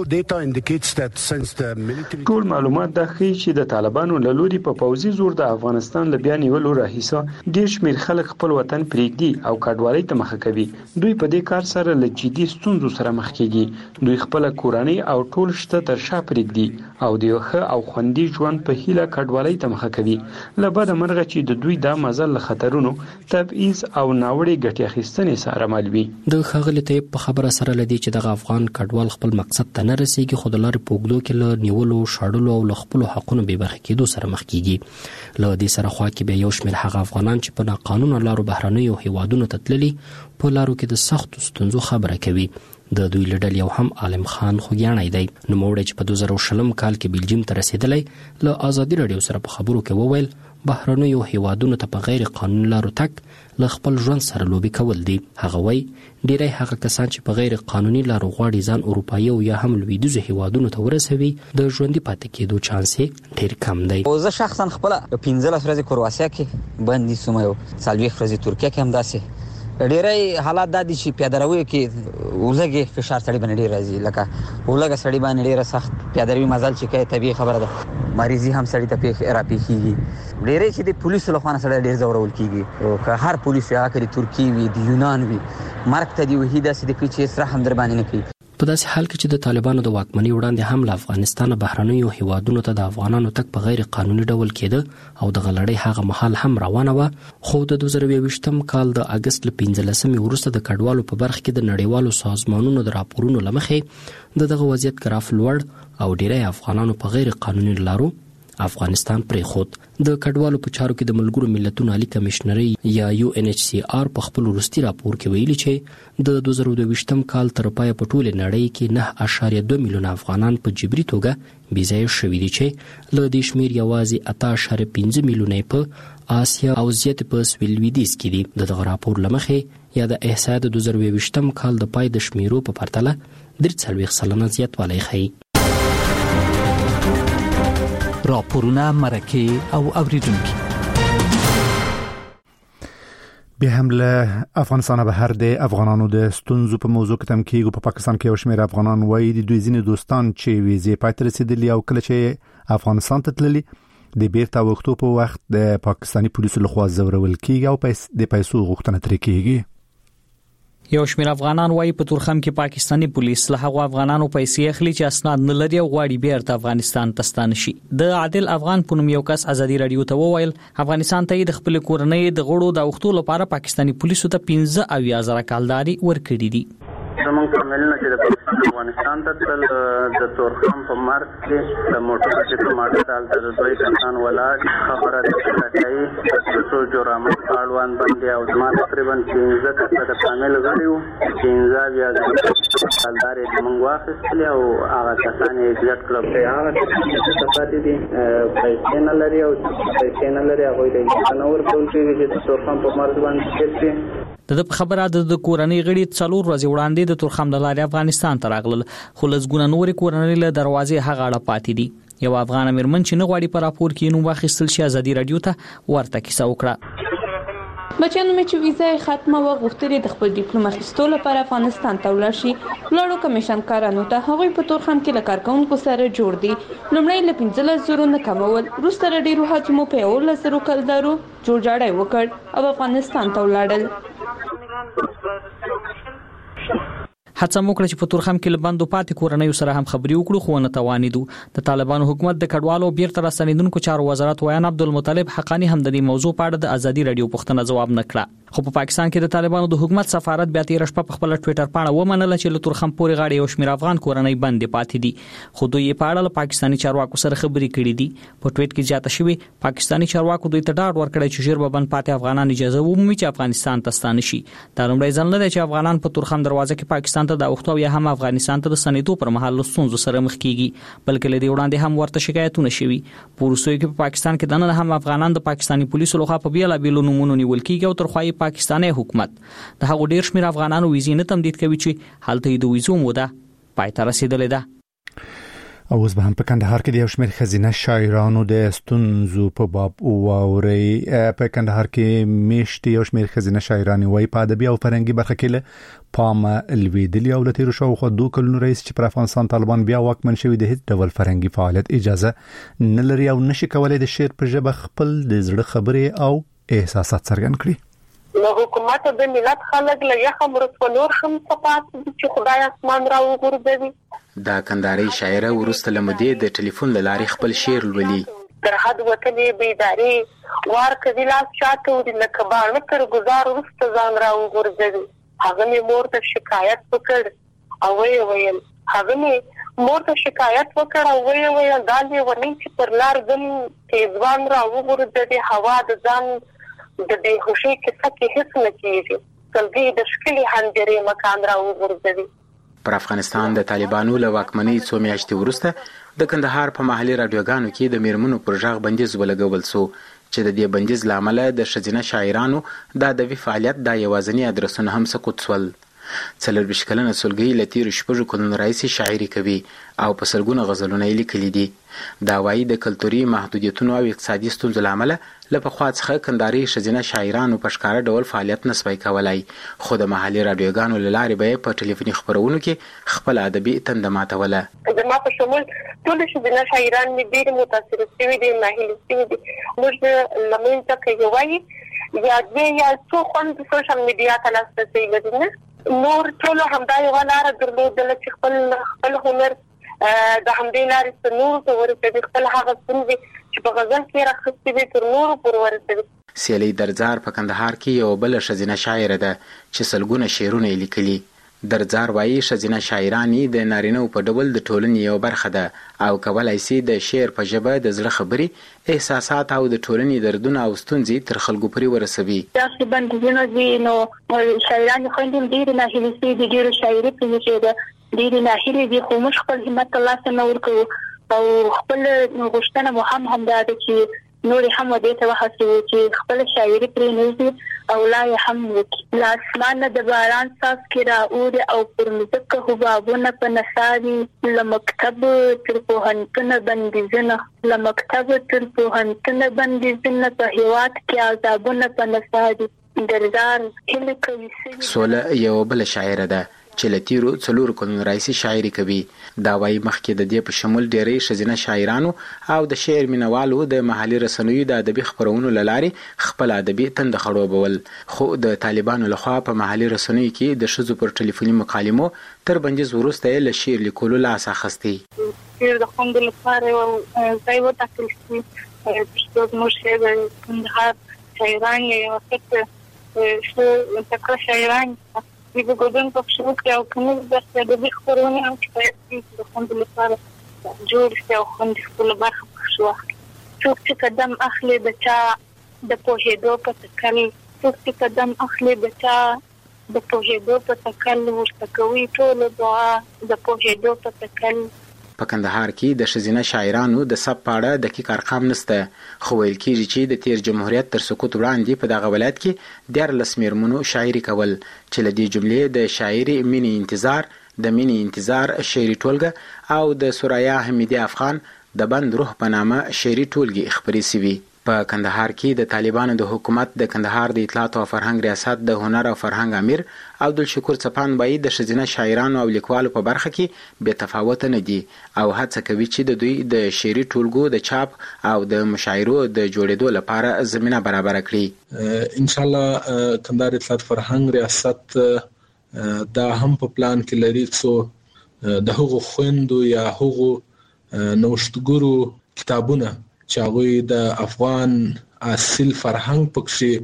ټول معلومات دا ښیي چې د طالبانو له لوري په پوځي زور د افغانستان له بیا نیولو راهیسه ډېر شمېر خلک خپل وطن پرېږدي او کډوالۍ ته مخه کوي. دوی په دې کار سره له جدي ستونزو سره مخ کیږي. دوی خپل کورنۍ او ټول شته تر شا پرېږدي او د یو ښه او خوندي ژوند په هیله کډوالۍ ته مخه کوي. له بده مرغه چې د دوی دا مزل له خطرونو، تبعیض او ناوړه ګټې اخیستنې سره مل وي. د ښاغلي طیب په خبره سره لدی چې د افغان کډوال خپل مقصد ته نه رسیږي، خو د لارې په اوږدو کې له نیولو، شړلو او له خپلو حقونو بې برخې کېدو سره مخ کېږي. له دې سره خوا کې بیا یو شمېر هغه افغانان چې په ناقانونه لارو بهرنیو هیوادونو ته تللي په لارو کې د سختو ستونزو خبره کوي. د دوی له ډلې یو هم عالم خان خوږیاڼی دی. نوموړی چې په دوه زره شلم کال کې بلجیم ته رسېدلی، له ازادي راډیو سره په خبرو کې وویل بهرنیو هیوادونو ته په غیر قانوني لارو تک له خپل ژوند سره لوبې کول دي. هغه وایي ډیری هغه کسان چې په غیر قانوني لارو غواړي ځان اروپایي او یا هم لویدیځو هیوادونو ته ورسوي، د ژوندي پاتې کېدو چانس یې ډیر کم دی. او زه شخصا خپل پنځلس ورځې کرواسیا کې باندې سوم، یو څلوېښت ورځې ترکیه کې هم داسې ډیری حالات د دې چې پیادروي کې ولګي فشار سړي باندې ډیر راځي، لکه ولګه سړي باندې ډیر سخت پیادروي مزل چې کوي طبيعي خبره ده. مریضي هم سړي ته پیښ را پیښیږي. ډیری چې د پولیسو له خوا سره ډیر زورول کیږي، او که هر پولیس یا کړي ترکی وي، د یونان وي، مرګ ته دی وحیده سي د کې سره هم در باندې نه کوي. په داسې حال کې چې د طالبانو د واکمنۍ وړاندې هم له افغانستان بهرنیو هیوادونو ته د افغانانو تک په غیر قانوني ډول کېده او د غلړۍ هغه مهال هم روانه وه، خو د دوه زره یوویشتم کال د اګست له پنځلسمې وروسته د کډوالو په برخه کې د نړیوالو سازمانونو د راپورونو له مخې د دغه وضعیت ګراف لوړ او ډیری افغانانو په غیر قانوني لارو افغانستان پرېښود. د کډوالو په چارو کې د ملګرو ملتونو عالی کمشنري یا یو ان ایچ سی آر په خپل وروستي راپور کې ویلي چې د دوه زره دوه کال تر پایه په ټوله نړۍ کې نه اعشاریه دوه میلیونه افغانان په جبري توګه بېځایه شوي دي، چې له دې شمېر یوازې اته اعشاریه پنځه میلیونه په آسیا او زیات په سویل لویدیځ کې دي. د دغه راپور له مخې یا د احصایې د دوه زره یوویشتم کال د پای د شمیرو په پرتله درې څلوېښت سلنه زیاتوالی ښیي. راپورونه، مرکې او اوریدونکي. به هم له افغانستان بهر د افغانانو د ستونزو په موضوع کې تم کېږي. په پاکستان کې یو شمېر افغانان وایي د دوی ځینې دوستان چې ویزې پای ته رسېدلي او کله چې افغانستان ته تللي د بیرته وختو په وخت د پاکستاني پولیسو لخوا ځورول کېږي او د پیسو غوښتنه ترې کېږي. یو شمېر افغانان وایي په تورخم کې پاکستاني پولیس له هغو افغانانو پیسې اخلي چې اسناد نه لري او غواړي بیرته افغانستان ته ستانه شي. د عادل افغان په نوم یو کس ازادي راډیو ته وویل افغانستان ته د خپل کورنۍ د غړو د وختو لپاره پاکستاني پولیسو ته پنځه اویا زره کالداري ورکړي دي. زمون کملنه چې د افغانستان ته تل د تورخم په مرګ کې د موټر چې ماده دالته د دوی کسان ولاړ خبره ده کوي څو جرامه اړوان باندې او ما تقریبا پنځه کسه د کامل غړیو پنځه بیا کالداري موږ واخیستل او هغه کسان یې ځټ کړل چې هغه څه پاتې دي پیسې نه لري او پیسې نه لري هغه د نور ټول چې د تورخم په مرګ باندې کې د خبره د کورنۍ غړي څلور ورځې وړاندې د تورخم د لارې افغانستان ته راغلل، خو لږ نورې کورنۍ له دروازې هغه اړه پاتې دي. یو افغان میرمن چې نه غواړي په راپور کې نوم واخیستل شي ازادي راډیو ته ورته کیسه وکړه. بچیانو مې چې ویزه ختمه و غوښتلې د خپل ډیپلوم اخیستو لپاره افغانستان ته ولاړ شي. لاړو کمیشن کارانو ته هغوی په تورخم کې له کارکونکو سره جوړ دي. لومړی له پنځلس زرو نه کمول، وروسته له ډېرو حاجمو په یولس زرو کلدارو جوړجاړی وکړ او افغانستان ته ولاړل. هڅه وکړه چې په تورخم کې لبندو پاتې کورنۍ سره هم خبري وکړو، خو نه توانیدو. د طالبانو حکومت د کډوالو بیرته راستنیدونکو چارو وزارت ویان عبدالمطلب حقانی هم د دې موضوع په اړه د ازادي راډیو پوښتنه ځواب نه کړه. خو په پاکستان کې د طالبانو د حکومت سفارت بیا تیر شپه په خپل ټوئیټر باندې ومنله چې له تورخم پورې غاړي یو شمېر افغان کورنۍ بندې پاتې دي، خو دوی په اړه له پاکستاني چارواکو سره خبري کړې دي. په ټوئیټ کې ځاته شوی پاکستاني چارواکو دوی ته ډاډ ورکړی چې ژر به بند پاتې افغانان اجازه ومومي چې افغانستان ته ستانه شي. دا لومړی ځل نه دی چې افغانان په تورخم دروازه کې پاکستان ته د اوختو یا هم افغانستان ته د سنیدو پر مهال ستونزو سره مخ کیږي بلکې لدی وړاندې هم ورته شکایتونه شوي پولیسو کې په پاکستان کې دنه هم افغانان د پاکستانی پولیسو لخوا په بیل بیل نمونه نیول کیږي او تر خوای پاکستاني حکومت د هغو ډیر شمیر افغانانو ویزې نه تمدید کوي چې حالت د ویزو موده پای ته رسیدلې ده. او اوس به هم په کندهار کې د یو شمېر ښځینه شاعرانو د ستونزو په باب واوري. په کندهار کې میشتې یو شمېر ښځینه شاعرانې وایي په ادبي او فرهنګي برخه کې له پامه لوېدلي او له تېرو شاوخوا دوه کلونو راهیسې چې پر افغانستان طالبان بیا واکمن شوي د هېڅ ډول فرهنګي فعالیت اجازه نه لري او نشي کولی د شعر په ژبه خپل د زړه خبرې او احساسات څرګند کړي. نو حکومت د ملت خلک له یخه مرسولور هم صفات چې خدای اسمان را وګرځوي. دا کندهاري شاعره ورسته لمدې د ټلیفون لارې خپل شعر ولولي. تر حد وتلې بیداری وار کدي لاس چاته ودی لکه باندې تر گزار ورسته ځان را وګرځوي. هغه مې مور ته شکایت وکړ او وی ویل هغه مې مور ته شکایت وکړ او وی ویل دا دې ونی چې پر لار ځم چې ځوان را وګرځوي هوا د ځان د دې خوشي کې څه هیڅ نه کیږي کلګي د شکلي هنجرې مکان را وګرځوي. پر افغانستان د طالبانو له واکمنۍ څو میاشتې وروسته د کندهار په محلي رادیوګانو کې د میرمنو پر غږ بندیز ولګول شو چې د دې بندیز لامل د ښځینه شاعرانو د ادبي فعالیت د یوازنی ادرسونه هم سقوط شول. څلور کلنه سولګي له تیرو شپږو کلونو راهیسې شاعري کوي او په سلګونه غزلونه یې لیکلي دي. دا وایي د کلتوري محدودیتونو او اقتصادي ستونزو له امله له پخوا څخه کندهاري ښځینه شاعرانو په ښکاره ډول فعالیت نه سوی کولی خو د محلي رادیوګانو له لارې به یې په ټلیفوني خپرونو کې خپل ادبي تنده ماتوله. زما په شمول ټول ښځینه شاعران مې ډېر متاثره شوي دي ناهیلي شوي دي. موږ لمونځ کوي وایي یا دې یا څو خوند سوشل میډیا ته لاسرسی لري نه نور ټول همدا یو لاره درلودله چې خپل خپل هنر د همدې لارې څخه نور ته ورسوي خپل هغه ستونزې چې په غزل کې راخستې وي تر نورو پورې ورسوي. سیلۍ درزار په کندهار کې یو بله ښځینه شاعره ده چې سلګونه شعرونه یې لیکلي. درزار وایي ښځینه شاعرانې د نارینه‌و په ډول د ټولنې یو برخه ده او کولی شي د شعر په ژبه د زړه خبرې احساسات او د ټولنې دردونه او ستونزې تر خلکو پورې ورسوي. داسې بندیزونه دي نو شاعران خوندې ډېرې ناهیلې شوي دي ډېرې شاعري پرې شوې ده ډېرې ناهیلې دي خو موږ خپل همت ته لاس نه ورکوو او خپل غوښتنه مو هم همدا ده چې نورې هم دې ته وهڅوو چې خپل شاعري پرې نه او لا یې هم وکړي. له اسمانه د باران څاڅکي رااوري او پر مځکه حبابونه په نڅا دي له مکتب تر پوهنتونه بندیزونه له مکتب تر پوهنتونه بندیزونه په هېواد کې عذابونه په نڅا دي. درزار هیله کوي سوله یو بله شاعره ده چې له تیرو څلورو کلونو راهیسې شاعري کوي. دا وایي مخکې د دې په شمول ډېری ښځینه شاعرانو او د شعر مینوالو د محلي رسنیو د ادبي خپرونو له لارې خپل ادبي تنده خړوبول خو د طالبانو لخوا په محلي رسنیو کې د ښځو پر ټلیفوني مکالمو تر بندیز وروسته یې له شعر لیکلو لاس اخیستی. شعر د خوند لپاره یو ځای وټاکل شوی چې موږ شعر د کندهار شاعران یې وخت څه تکړه شاعران د ګودن په شروع کې او کومه د دې خبرونه هم چې د خوند لپاره جوړ شي او خوند خپل برخه پښو څوک چې قدم اخلي بچا د پوهېدو په تکل څوک چې قدم اخلي بچا د پوهېدو په تکل ورته کوي ټول دعا د پوهېدو په تکل. په کندهار کې د ښځینه شاعرانو د سب پاړه دقیق ارقام نشته خو ویل کېږي چې د تیر جمهوریت تر سقوط وړاندې په دغه ولایت کې دیارلس میرمنو شاعري کول چې له دې جملې د شاعري مینې انتظار د مینې انتظار شعري ټولګه او د سوریا حمیدي افغان د بند روح په نامه شعري ټولګې خپرې شوي. په کندهار کې د طالبانو د حکومت د کندهار د اطلاعات او فرهنګ ریاست د هنر او فرهنګ امیر عبدالشکور څپان وایي د ښځینه شاعرانو او لیکوالو په برخه کې بې تفاوته نه دي او هڅه کوي چې د دوی د شعري ټولګو د چاپ او د مشاعرو د جوړېدو لپاره زمینه برابره کړي. ان شاء الله کندهار اطلاعات فرهنګ ریاست دا هم په پلان کې لري څو د هغو خويندو یا هغو نوښتګرو کتابونه چې هغه د افغان اصل فرهنګ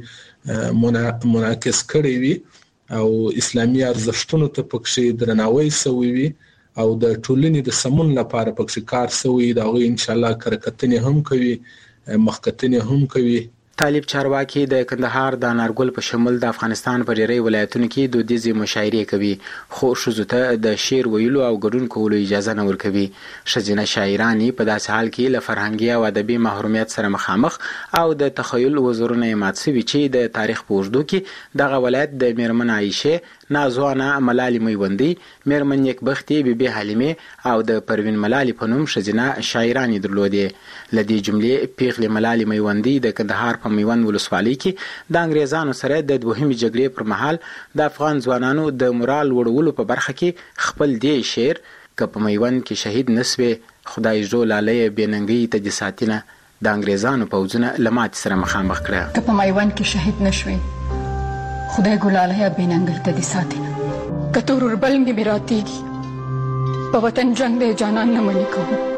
پکې منعکس کړي وي او اسلامي ارزښتونو ته پکې درناوی شوی وي او د ټولنې د سمون لپاره پکې کار شوی دا غوي ان شاء الله کرکټنې هم کوي مخکتنې هم کوي. طالب چارواکي د کندهار د انارګل په شمول د افغانستان په ډیری ولایتونو کې دودیزې مشاعرې کوي، خو ښځو ته د شعر ویلو او ګډون کولو اجازه نه ورکوي. ښځینه شاعرانې په داسې حال کې له فرهنګي او ادبي محرومیت سره مخامخ او د تخیل وزرونه یې مات شوي چې د تاریخ په اوږدو کې دغه ولایت د میرمن عایشه، نازوانه ملالي میوندۍ، میرمن نیکبختي بیبي حلیمې او د پروین ملالي په نوم ښځینه شاعرانې درلودې. له دې جملې پیغلې ملالي میوندۍ د کندهار په میوند ولسوالۍ کې د انګریزانو سره د دوهمې جګړې پر مهال د افغان ځوانانو د مورال وړولو په برخه کې خپل دې شعر که په میوند کې شهید نسوې خدای جو لاله بېننګۍ ته دې ساتینه د انګریزانو پوځونه له ماتې سره مخامخ کړه. که په میوند کې شهید نشوې خدای ګو لاله بېننګۍ ته دې ساتینه، که تور وربل مې راتېږي په وطن جنګ دی جانان نه منې کوم.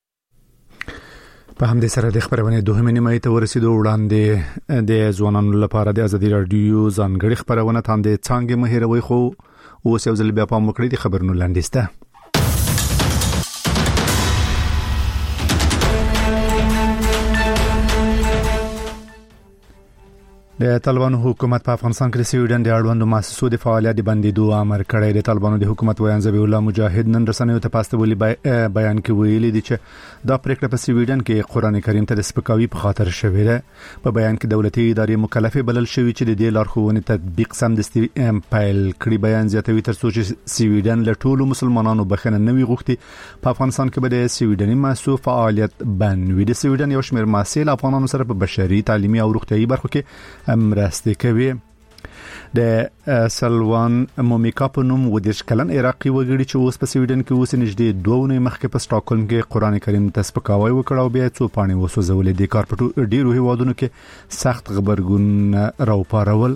په همدې سره د خبرونې دوهمې نیمایي ته ورسېدو. وړاندې د ځوانانو لپاره د ازادي رادیو ځانګړې خبرونه تاندې څانګې مه هېروئ، خو اوس یو ځل بیا پام وکړئ د خبرونو لنډیز ته. د طالبانو حکومت په افغانستان کې د سویډن د اړوندو مؤسسو د فعالیت د بندیدو امر کړی دی. طالبانو د حکومت ویان ذبیح الله مجاهد نن رسنیو ته په استولي بیان کې ویلي دي چې دا پریکړه په سویډن کې قرآن کریم ته د سپکاوي په خاطر شوې ده. په بیان کې دولتي ادارې مکلفې بلل شوې چې د دې لارښوونې تطبیق سمدستي پیل کړي. بیان زیاتوي تر څو چې سویډن له ټولو مسلمانانو بخښنه نه وي غوښتي. په افغانستان کې به د سویډني مؤسسو فعالیت بند وي. د سویډن یو شمېر محصل افغانانو سره په بشري، تعلیمي او روغتیايي برخو کې مرستې کوي. د سلوان مومیکا په نوم و دېرش کلن عراقي وګړي چې اوس په سویډن کې اوس نږدې دوه اونۍ مخکې په سټاکهولم کې قرآن کریم ته سپکاوی وکړ او بیا څو پاڼې وسوځولې. د کار په ډیرو هیوادونو کې سخت غبرګون راوپارول.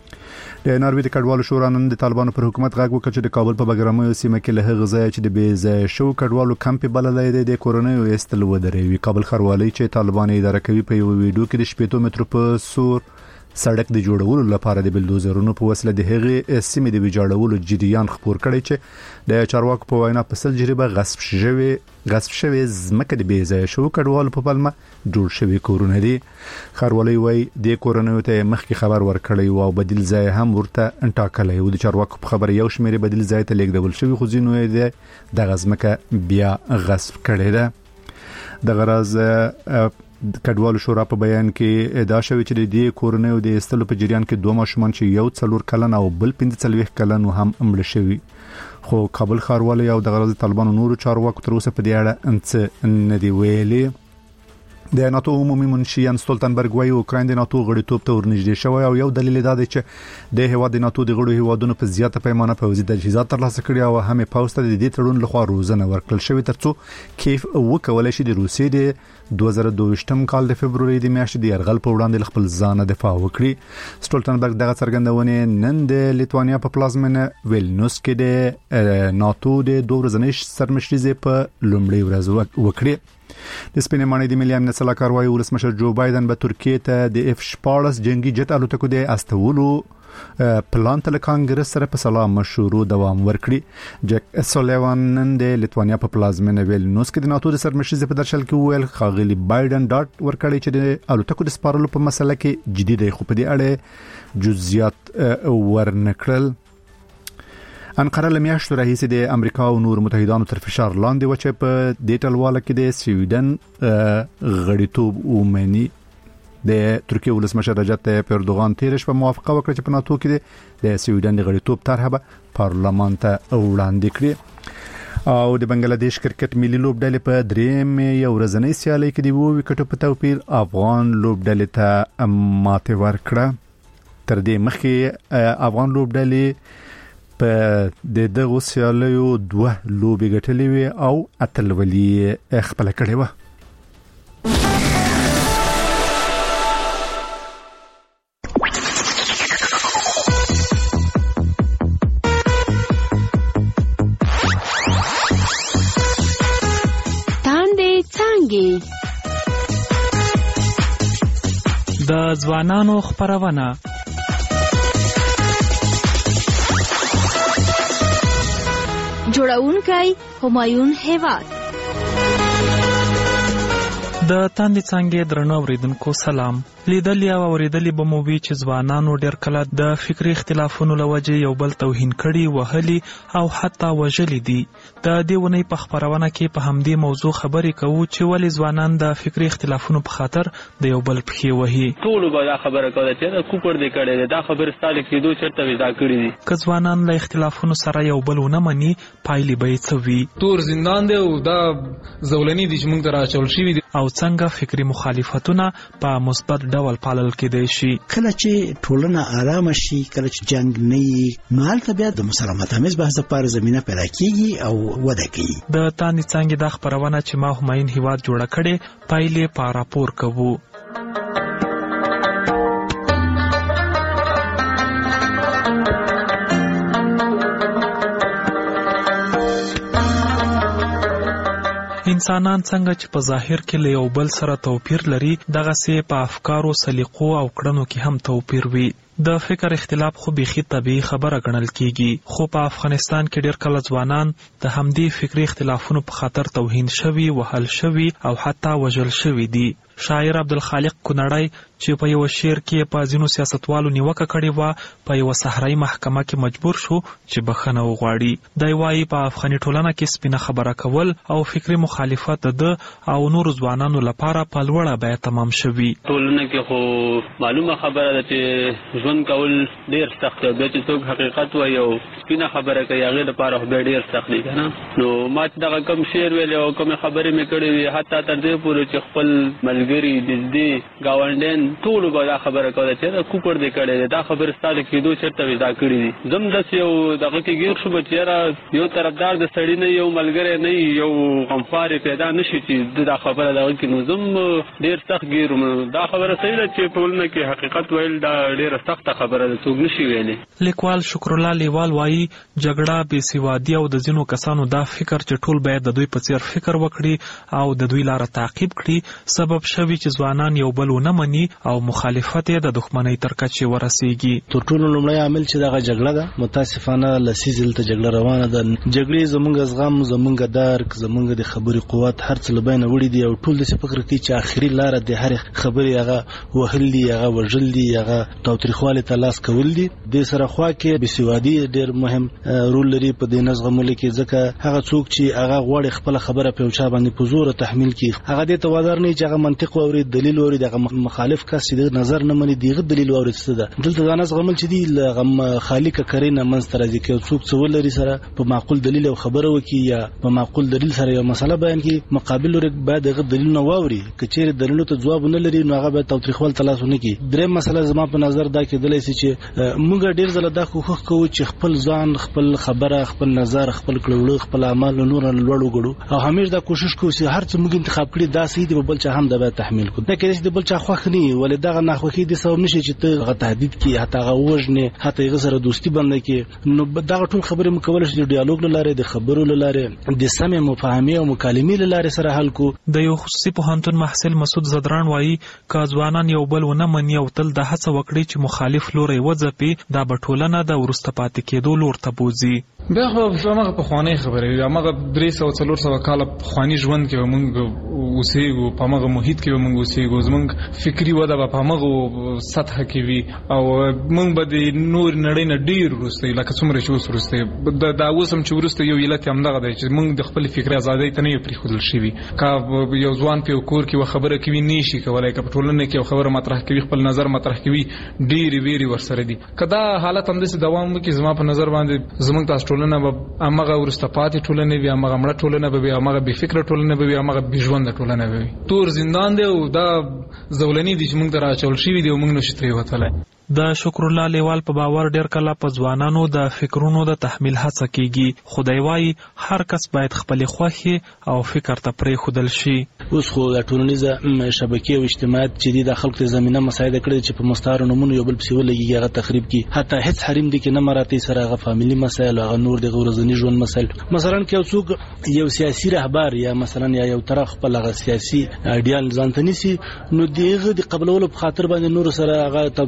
د ناروې د کډوالو شورا نن د طالبانو پر حکومت غږ وکړ چې د کابل په بګرامۍ سیمه کې له هغه ځای چې د بې ځای شو کډوالو کمپ بللای دی د کورونیو ایستل ودرېوي. کابل ښاروالۍ چې طالبان اداره کوي په یو ویډیو کې د شپېتو مترو په سور سړک د جوړولو لپاره د بلدوزرونو په وسیله د هغې سیمې د ویجاړولو جریان خپور کړی چې د چارواکو په وینا په سل جریبه غصب شوی غصب شوی ځمکه د بې ځایه شوو کډوالو په پلمه جوړ شوي کورونه دي. ښاروالۍ وایي د کورنیو ته مخکې خبر ورکړی و او بدیل ځای هم ورته ټاکلی و. د چارواکو په خبره یو شمېر بدیل ځای ته لیږدول شوي خو ځینو یې دغه ځمکه بیا غصب کړې ده. دغه راز د کډوالو شورا په بیان کې ادعا شوې چې د دې کورنیو د ایستلو په جریان کې دوه ماشومان چې یو څلور کلن او بل پنځه څلوېښت کلن هم مړه شوي. خو کابل ښاروالۍ او دغه راز طالبانو نورو چارواکو تر اوسه په دې اړه څه نه دي ویلي. د ناتو عمومي منشي یان ستولتنبرګ وايي اوکراین د ناتو غړیتوب ته ورنږدې شوی او یو دلیل دا دی چې د هیواد د ناتو د غړو هیوادونو په زیاته پیمانه پوځي تجهیزات ترلاسه کړي او هم پوسټ د دې تړون لخوا روزنه ورکړل شوې ترڅو کیف وکولای شي د روسیې د دوه زره دوه کال د فبرवरी د میاشتې د یرغل په وړاندې خپل ځان دفاع وکړي. ستولتنبرګ دغه څرګندونه نن د لیتوانیا په پلازمینه ویلنوس کې د ناتو د دوه ورځنۍ سرمشري په لومړۍ ورځ وکړي. د سپینې ماڼۍ د ملي امنیت سلاکار وايي ولسمشر جو بایدن به ترکیې ته د اف شپاړس جنگي جت الوتکو د استولو پلان ته له کانګرس سره په سلام مشورو دوام ورکړي. جک سولیوان نن د لیتوانیا په پلازمینه ویلنوس کې د ناتو د سرمشري په درشل کې ویل خاغلی بایدن ډاټ ورکړي چې د الوتکو د سپارلو په مسله کې جدي دی خو په دې اړه جزئیات ورنکړل. انقره لمیاشتو راهیسې د امریکا او نور متحدانو تر فشار لاندې و چې په دې ټلواله کې د سویډن غړیتوب ومني. د ترکیه ولسمشر رجب طیب اردوغان تیر شپه موافقه وکړه چې په ناتو کې د سویډن د غړیتوب طرحه به پارلمان ته وړاندې کړي. او د بنگلاديش کرکټ ملي لوبډلې په دریم یو ورځنۍ سیالي کې د وو وکټو په توپیر افغان لوبډلې ته ماته ورکړه. تر دې مخکې افغان لوبډلې په د دغه سیالیو دوه لوبې ګټلې وي او اتلولي خپل کړې و. تاندې څانګې د ځوانانو خبرونه جوړونکی همایون هیواد د تاندې څنګه درنو اوریدونکو سلام. لیدل یا اوریدل به مو وی چې ځوانانو ډېر کله د فکری اختلافونو لوجه یو بل توهین کړي، وهلي او حتی وژلي دي. د دې ونې په خبرونه کې په همدې موضوع خبرې کوو چې ولې ځوانان د فکری اختلافونو په خاطر د یو بل پښې وهي. ټول به دا خبره کوي چې دا کوپر دې کړي، دا خبره ستاسو کېدو چرته ودا کړی دي. که ځوانان له اختلافونو سره یو بل ونه مني، پایلې به یې څه وي؟ تور زندان دی او دا زولنی دي چې موږ ته راچول شوي دي. او څنګه فکری مخالفتونه په مثبت ډول پالل کېدای شي؟ کله چې ټولنه آرامه شي، کله چې جنگ نه وي، نو هلته بیا د مسالمت آمیز بحث لپاره زمینه پیدا کیږي او وده کوي. د تاندې څنګه د خبرونه چې ما هماین هیواد جوړه کړي پایلې په راپور کوو. انسانان څنګه چې په ظاهر کې له یو بل سره توپیر لري، دغه سي په افکارو، سلیقو او کړنو کې هم توپیر وي. د فکر اختلاف خو بيخي طبيعي خبره ګڼل کیږي، خو په افغانستان کې ډېر کله ځوانان د همدې فکری اختلافونو په خاطر توهین شوي، وهل شوي او حتی وژل شوي دي. شاعر عبدالخالق کونړی چې په یو شعر کې په ځینو سیاستوالو نیوکه کړې و، په یو صحرایي محکمه کې مجبور شو چې بخښنه وغواړي. دی وايي په افغاني ټولنه کې سپینه خبره کول او فکری مخالفت د او نور ځوانانو لپاره په لوړه بیه تمام شوي. ټولنه کې خو معلومه خبره ده چې ژوند کول ډیر سخت دی، چې څوک حقیقت وایي او سپینه خبره کوي هغه لپاره خو ډیر سخت دی کنه. نو ما دغه کوم شعر ویل او کوم خبرې مې کړې وي، حتی تر دې پورې چې خپل ملګری دې گاونډین ټول به دا خبره کوي چې دا کوپر دې کړي، دا خبره ستاسو کېدو چرته ودا کړی دي. زم د یو دغه کې غیر شو چې یو طرفدار د سړی نه، یو ملګری نه، یو غمخوار پیدا نشي چې دا خبره دغه کې نو زم ډیر سخت ګیرم. دا خبره صحیح ده چې ټولنه کې حقیقت ویل دا ډیره سخته خبره ده، څوک نشي ویلي. لیکوال شکر الله لیوال وایي جګړه، بې سوادي او د ځینو کسانو دا فکر چې ټول باید د دوی په څیر فکر وکړي او د دوی لاره تعقیب کړي سبب شوي چې ځوانان یو بل ونه مني او مخالفت یې د دښمنۍ تر کچې ورسیږي. تر ټولو لومړی عامل چې دغه جګړه ده، متاسفانه لسیزل ته جګړه روانه ده. جګړې زمونږ زغم، زمونږ درک، زمونږ د خبرې قوت هر څه لبینه وړي دي او ټول د فکر کوي چې اخري لار د هر خبرې هغه وهل دي، هغه وژل دي، هغه تاوتریخواله ته لاس کول دي. د سره خوا کې بسوادي ډېر مهم رول لري په دې نظم کې، ځکه هغه څوک چې هغه غوړي خپل خبره په چا باندې په زور تحمیل کوي، هغه د توازن نه چې هغه منطق او دلیل او دغه مخالف کس چې نظر نه مني دیغه دلیل او څه ده. دلته دا ناس غمل چې دی لغم خالق کرینه منځ تر ځي کې څوک څول لري سره په معقول دلیل او خبره وکي یا په معقول دلیل سره یو مسله بیان کی، مقابل ور بعد دغه دلیل نه واوري، کچېر دلیل ته جواب نه لري نو هغه به توتریخول تلاسونه کی. درې مسله زما په نظر دا کې دلې چې موږ ډیر زله دا کوښښ کوو چې خپل ځان، خپل خبره، خپل نظر، خپل کړو، خپل اعمال نور نه لوړو غړو او همیشه دا کوشش کوو چې هر څه موږ انتخاب کړی دا سې دی بل چا هم دا به تحمیل کو. دا کې چې بل چا خوښ نه ولې دغه ناخوښي دي سبب نشي چې ته غ تهدید کی، حتی غ وژنه، حتی غ سره دوستی باندې کی. نو دغه ټول خبرې مکول شي د ډیالوګ لاره، د خبرو لاره، د سمې مفاهمې او مکالمې لاره سره حل کو. د یو خصوصي پوهنتون محصل مسعود زدران وایي که ځوانان یو بل ونه مني او تل د هڅه وکړي چې مخالف لوري وځپي، دا به ټولنه د ورسته پاتې کېدو لور ته بوزي. بیا خو هغه په خواني خبره هغه درې سوه څلور سوه کال خواني ژوند کې موږ اوسېږو، په هغه محیط کې موږ اوسېږو، زموږ فکری وده په هغه سطح کې وي او موږ به د نور نړۍ نه ډیر وروسته لکه څومره چې اوس وروسته دا اوس هم چې وروسته یو علت همدغه دی چې موږ د خپل فکري ازادۍ ته نه یو پرېښودل شوي. که یو ځوان په کور کې خبره کوي نشي کولای، که په ټولنه کې خبره مطرح کوي، خپل نظر مطرح کوي، ډېرې ویرې ورسره دي. که دا حالت همداسې دوام وکړي زما په نظر باندې زموږ تاسو ټولنه به همغه وروسته پاتې ټولنه وي، همغه مړه ټولنه به وي، همغه بې فکره ټولنه به وي، همغه بې ژونده ټولنه به وي. تور زندان دی او دا زولنی دي چې موږ ته راچول شوي دي او موږ نشو ترې وتلی. د شکر الله لیوال په باور ډېر کله په ځوانانو د فکرونو د تحمیل هڅه کیږي، خدای وايي هر کس باید خپل خوښي او فکر ته پرېښودل شي. اوس خو د ټولنیزه شبکې او اجتماعات چې د خلکو ته زمينه مساعده کړې چې په مستعار نمونه یو بل پسې ولګي، هغه تخریب کی. حتی هیڅ حریم دي کې نه مراتي سره هغه فاميلي مسایل او نور د ورځنی ژوند مسایل. مثلا کې څوک یو سیاسي رهبر یا مثلا یا یو طرف خپل هغه سیاسي ایډیال ځانته نيسي، نو دغه د قبلولو په خاطر باندې نور سره هغه توتریخواله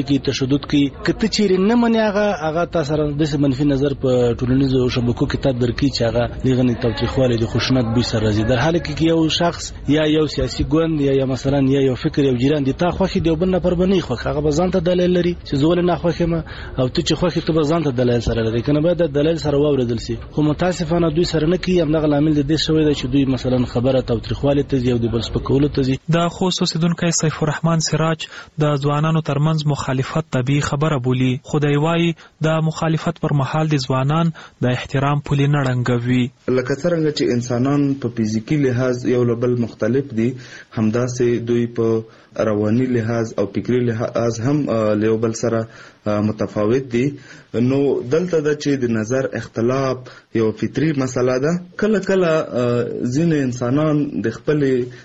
تنګي کوي تشدد کوي کته چیرې نه مني هغه هغه تاسو سره د منفي نظر په ټولنیزو شبکو کې تاب درکې چې هغه دغه تاوتریخوالی د خشونت به سره راځي در حال کې یو شخص یا یو سیاسي ګوند یا مثلا یا یو فکر یو جیران دي تا خوخي دی بل نه پر بنې خو هغه بزانته دلیل لري چې زول نه خوخي ما او ته چې خوخي ته بزانته دلیل سره لري کنه به د دلیل سره واوریدل سي خو متاسفانه دوی سره نه کوي هم دغه عامل د دې شوی دی چې دوی مثلا خبره تاوتریخوالی ته یو د بل سپکولو ته د خصوصي دونکو سیف الرحمن سراج د ځوانانو ترمنځ مخالفت طبيعي خبره بولی خدای وای د مخالفت پر مهال د ځوانان د احترام پولي نه رنګوي لکه څنګه چې انسانان په فزیکی لحاظ یو بل مختلف دي همداسې دوی په رواني لحاظ او فکری لحاظ هم له بل سره متفاوت دي نو دلته د چې د نظر اختلاف یو فطري مسله ده کله کله ځینې انسانان د خپل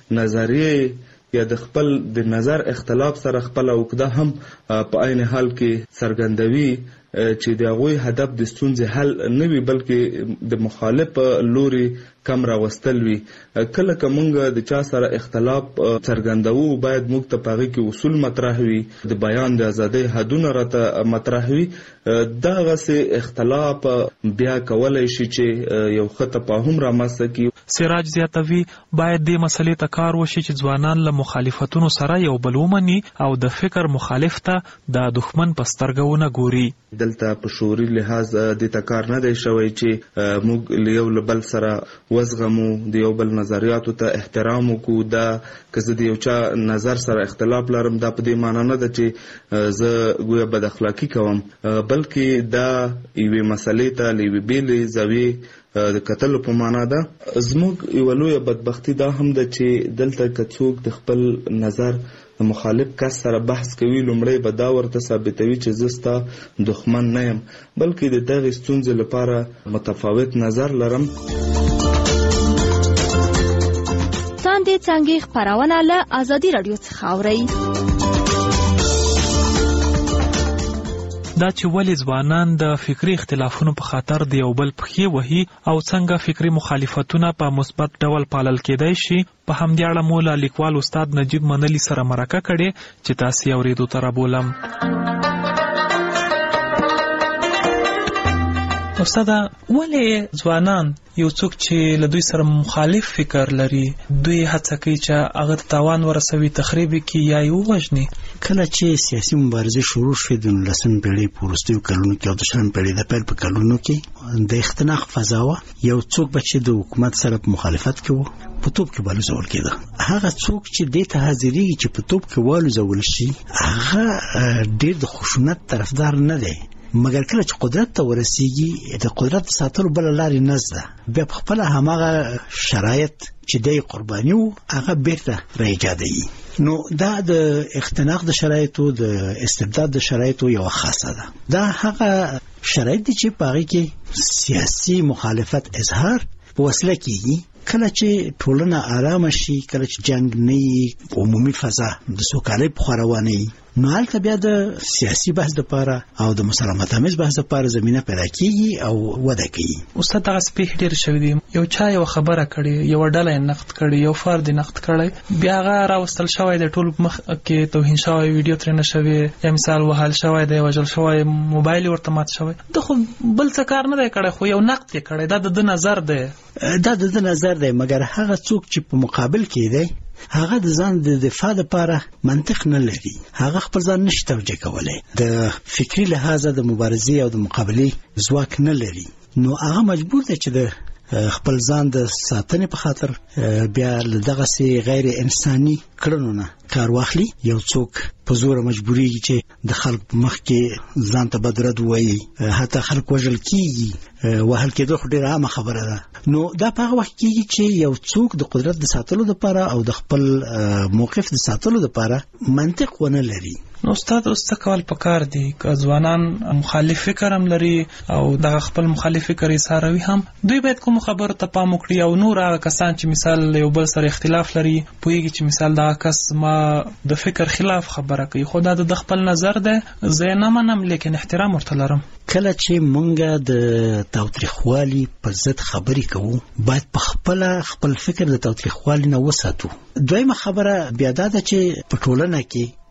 نظریه یا د خپل د نظر اختلاف سره خپل وکړه هم په عین حال کې څرګندوي چې د غوي هدف د ستونزې حل نه وي بلکې د مخالف لوري کم راوستل وي کله کومه د چا سره اختلاف څرګندوو باید موږ ته پاغي کې اصول مطرح وي د بیان د ازادۍ حدونه راته مطرح وي دغه سه اختلاف بیا کولای شي چې یو خطه په هم رامسته کی سراج زیاتوي باید د مسلې ته کار وشي چې ځوانان له مخالفتونو سره یو بل ومني او د فکر مخالف ته د دښمن پسترګونه ګوري دلته په شعوري لحاظ د تکار نه دی شوی چې موږ یو بل سره وزغمو د یو بل نظریاتو ته احترام وکړو دا کزه د یو چا نظر سره اختلاف لرم دا په دې معنی نه ده چې زه ګویا بد اخلاقی کوم بلکې دا یوه مسلې ته لوي بیلې زاویه د قتل په معنا ده زموږ یو لوی بدبختی دا هم ده چې دلته کڅوک د خپل نظر مخالف کس سره بحث کوي لومړی به دا ورته ثابتوي چې زستا دښمن نه يم بلکې د دغه ستونزې لپاره متفاوت نظر لرم تاندې څنګه خبرونه له ازادي رادیو څخه اوري دا چې ولې ځوانان د فکری اختلافونو په خاطر د یو بل پخې وهي او څنګه فکری مخالفتونه په مثبت ډول پالل کېدای شي په همدې اړه مو له لیکوال استاد نجیب منلی سره مرکه کړې چې تاسو یې اورېدو ته رابولم استاد ولې ځوانان یو څوک چې له دوی سره مخالف فکر لري دوی هڅه کوي چې هغه تاوان ورسوي تخریب کوي یا یو وژني کله چې سیاسي مبارزه شروع شوه د لسم پیړۍ په وروستیو کلونو کې او د شلم پیړۍ د پیل په کلونو کې د اختناق فضا و یو څوک چې د حکومت سره په مخالفت کوي په توپ کې بالو زول کېده هغه څوک چې د ته حاضرېږي چې په توپ کې والو زول شي هغه ډېر د خشونت طرفدار نه دی مګر کله چې قدرت ته ورسیږي د قدرت ساتلو بل لارې نزده بیا په خپل هماغه شرایط چې د قرباني وو هغه بیرته راځي نو دا د اختناق د شرایطو د استبداد د شرایطو یو خاصه ده دا هغه شرایط دي چې پاره کې سیاسي مخالفت اظهار په وسیله کېږي کله چې ټولنه آرام شي کله چې جنگ نه عمومي فضا د سوکالۍ په خوروانه نو هلته بیا د سیاسي بحث لپاره او د مسالمت آمیز بحث لپاره زمينه پیدا کیږي او وده کوي استاد هغه سپیډ ډیر شوی دی یو چا یو خبره کړي یو ډله نقد کړي یو فرد نقد کړي بیا هغه راوستل شوی د ټول مخ کې توهین شوی ویډیو ترنه شوی یا مثال وهل شوی دی وجل شوی موبایل ورته مات شوی ته خو بل څه کار نه دی کړی خو یو نقد یې کړی دا د نظر دی دا د نظر دی مګر هغه څوک چې په مقابل کې دی هغه د ځان د دفاع لپاره منطق نه لري هغه خپل ځان نشي توجیه کولای د فکری لحاظه د مبارزې او د مقابله ځواک نه لري نو هغه مجبور دی چې د خپل ځان د ساتنې په خاطر بیا دغه سي غیر انساني کړنو نه کار واخلي یو څوک په زور مجبوري چې د خلک مخ کې ځان ته بدرد وایي حتی خلک وژل کیږي وهل کېدو ډیره عامه خبره ده نو دا په هغه وخت کې چې یو څوک د قدرت د ساتلو لپاره او د خپل موقف د ساتلو لپاره منطق ونه لري نو استاد اوس څه کول پکار دي که ځوانان مخالف فکر هم لري او د خپل مخالف فکر یې ساروي هم دوی باید کوم خبره ته پام وکړي او نور هغه کسان چې مثال یو بل سره اختلاف لري پوهیږي چې مثال دا کس ما د فکر خلاف خبره کوي خو دا د خپل نظر ده زه نه منم لیکن احترام ورته لرم کله چې مونږه د تاوتریخوالي په ضد خبرې کوو باید په خپل خپل فکر د تاوتریخوالي نه وساتو دویمه خبره بیا دا ده چې په ټولنه کې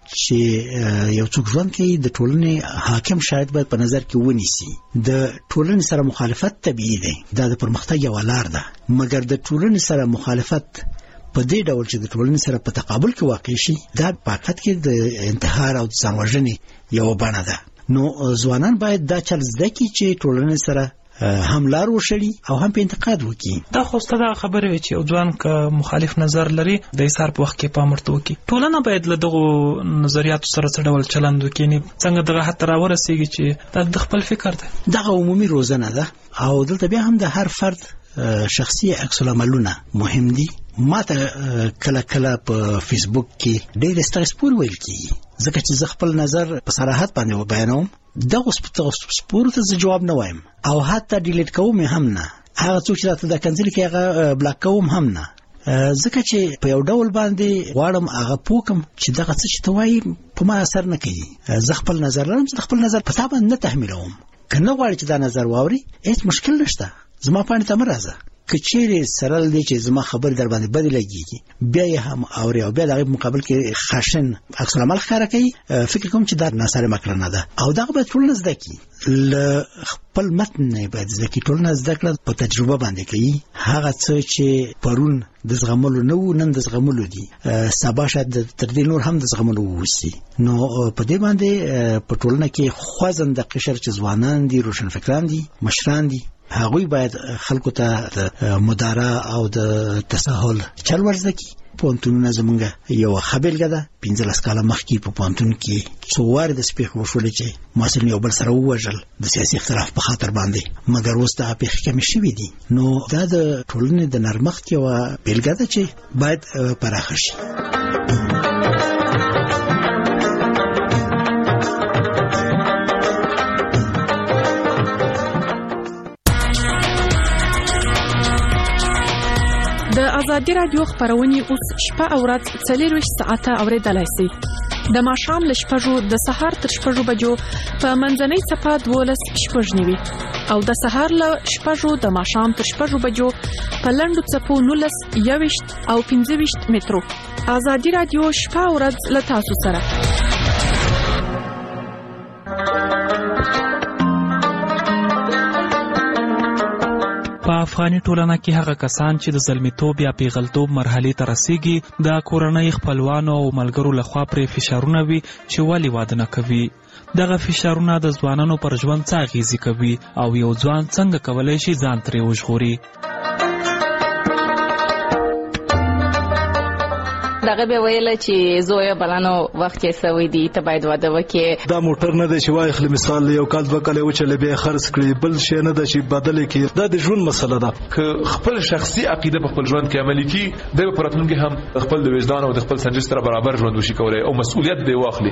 چې یو څوک ژوند کوي د ټولنې حاکم شاید باید په نظر کې ونیسي. د ټولنې سره مخالفت طبيعي دی، دا د پرمختګ یو لار ده، مګر د ټولنې سره مخالفت په دې ډول چې د ټولنې سره په تقابل کې واقع شي، دا په حقیقت کې د انتحار او د ځان وژنې یو بڼه ده. نو ځوانان باید دا چل زده کړي چې ټولنې سره هم لار وشړي او هم په انتقاد وکړي. دا خو ستاسو خبره وي چې یو ځوان که مخالف نظر لري د ایثار په وخت کې پام ورته وکړي. ټولنه باید له دغه نظریاتو سره څه ډول چلند وکړي، څنګه دغه حتی راورسیږي چې دا د خپل فکر ده. دغه عمومي روزنه ده او دلته بیا هم د هر فرد شخصي عکس العملونه مهم دي. ما ته کله کله په فیسبوک کې ډېر ستاسو ویل کیږي، ځکه چې زه خپل نظر په صراحت باندې بیانوم. دغه سپورت ته جواب نه وایم او حتی ډیلیټ کوم هم نه. هغه څوک چې راته د کنځل کې هغه بلاک کوم هم نه، ځکه چې په یو ډول باندې غواړم هغه پوکم چې دغه څه چې توای په ما اثر نه کوي. زه خپل نظر لرم، زه خپل نظر په تا باندې نه تحمیلوم. کنه غواړي چې دا نظر واوري هیڅ مشکل نشته، زما پاڼې ته مرزه. کچېره سرل دي چې زما خبر در باندې بدل لګيږي، بیا هم اوري او بیا دغه مقابل کې خشن عکس العمل ښکاره کوي. فکر کوم چې دا ناسره مکرنه ده او دغه به ټول زده کی ل خپل متن نه باید زده کی. ټول زده کړه په تجربه باندې کوي. هغه څه چې پرون د زغملو نو نن د زغملو دي، سبا شاید تر دې نور هم د زغملو وسی. نو په دې باندې په ټولنه کې خوځنده قشر چې ځوانان دي، روشن فکران دي، مشران دي، هغوی باید خلکو ته د مدارا او د تساهل چل ورزده کی. پونتونونه زمونږ یو خبرګه ده. پنځلس کاله مخکې په پونتون کې څو واره د سپیخ وشول چې مسلمان یو بل سره ووژل د سیاسي اختلاف په خاطر باندې، مګر اوس دا پیښې کمې شوې دي. نو دا د ټولنې د نرمښت یو بیلګه ده چې باید پراخه شي. د ازادي رادیو خبرونه اوس شپه او ورځ څلور ساعته اوریدلای شئ. د ماښام له شپږو د سهار تر شپږو بجو په منځنۍ صفه دولس شپږ نیوي او د سهار له شپږو د ماښام تر شپږو بجو په لنډو څپو نولس یويشت او پنځه ویشت مترو. ازادي رادیو شپه او ورځ له تاسو سره. په افغاني ټولنه کې هغه کسان چې د زلمیتوب یا پیغلتوب مرحلې ته رسیږي د کورنۍ خپلوانو او ملګرو لخوا پرې فشارونه وي چې ولې واده نه کوي. دغه فشارونه د ځوانانو پر ژوند څه اغیزې کوي او یو ځوان څنګه کولی شي ځان ترې وژغوري. دغه به ویل چې زوی بلانو وخت کې سوي دي ته باید واده وکړي. دا موټر نه دی چې وای خل مثال یو کال دوه کال وچلې به خرڅ کړي، بل شي نه دی چې بدل کړي. دا د ژوند مسله ده. که خپل شخصي عقیده په خپل ژوند کې عملي کړي، د پراتلونکو هم خپل د وجدان او د خپل سنجش سره برابر ژوند وشي کولای او مسؤلیت دی واخلي.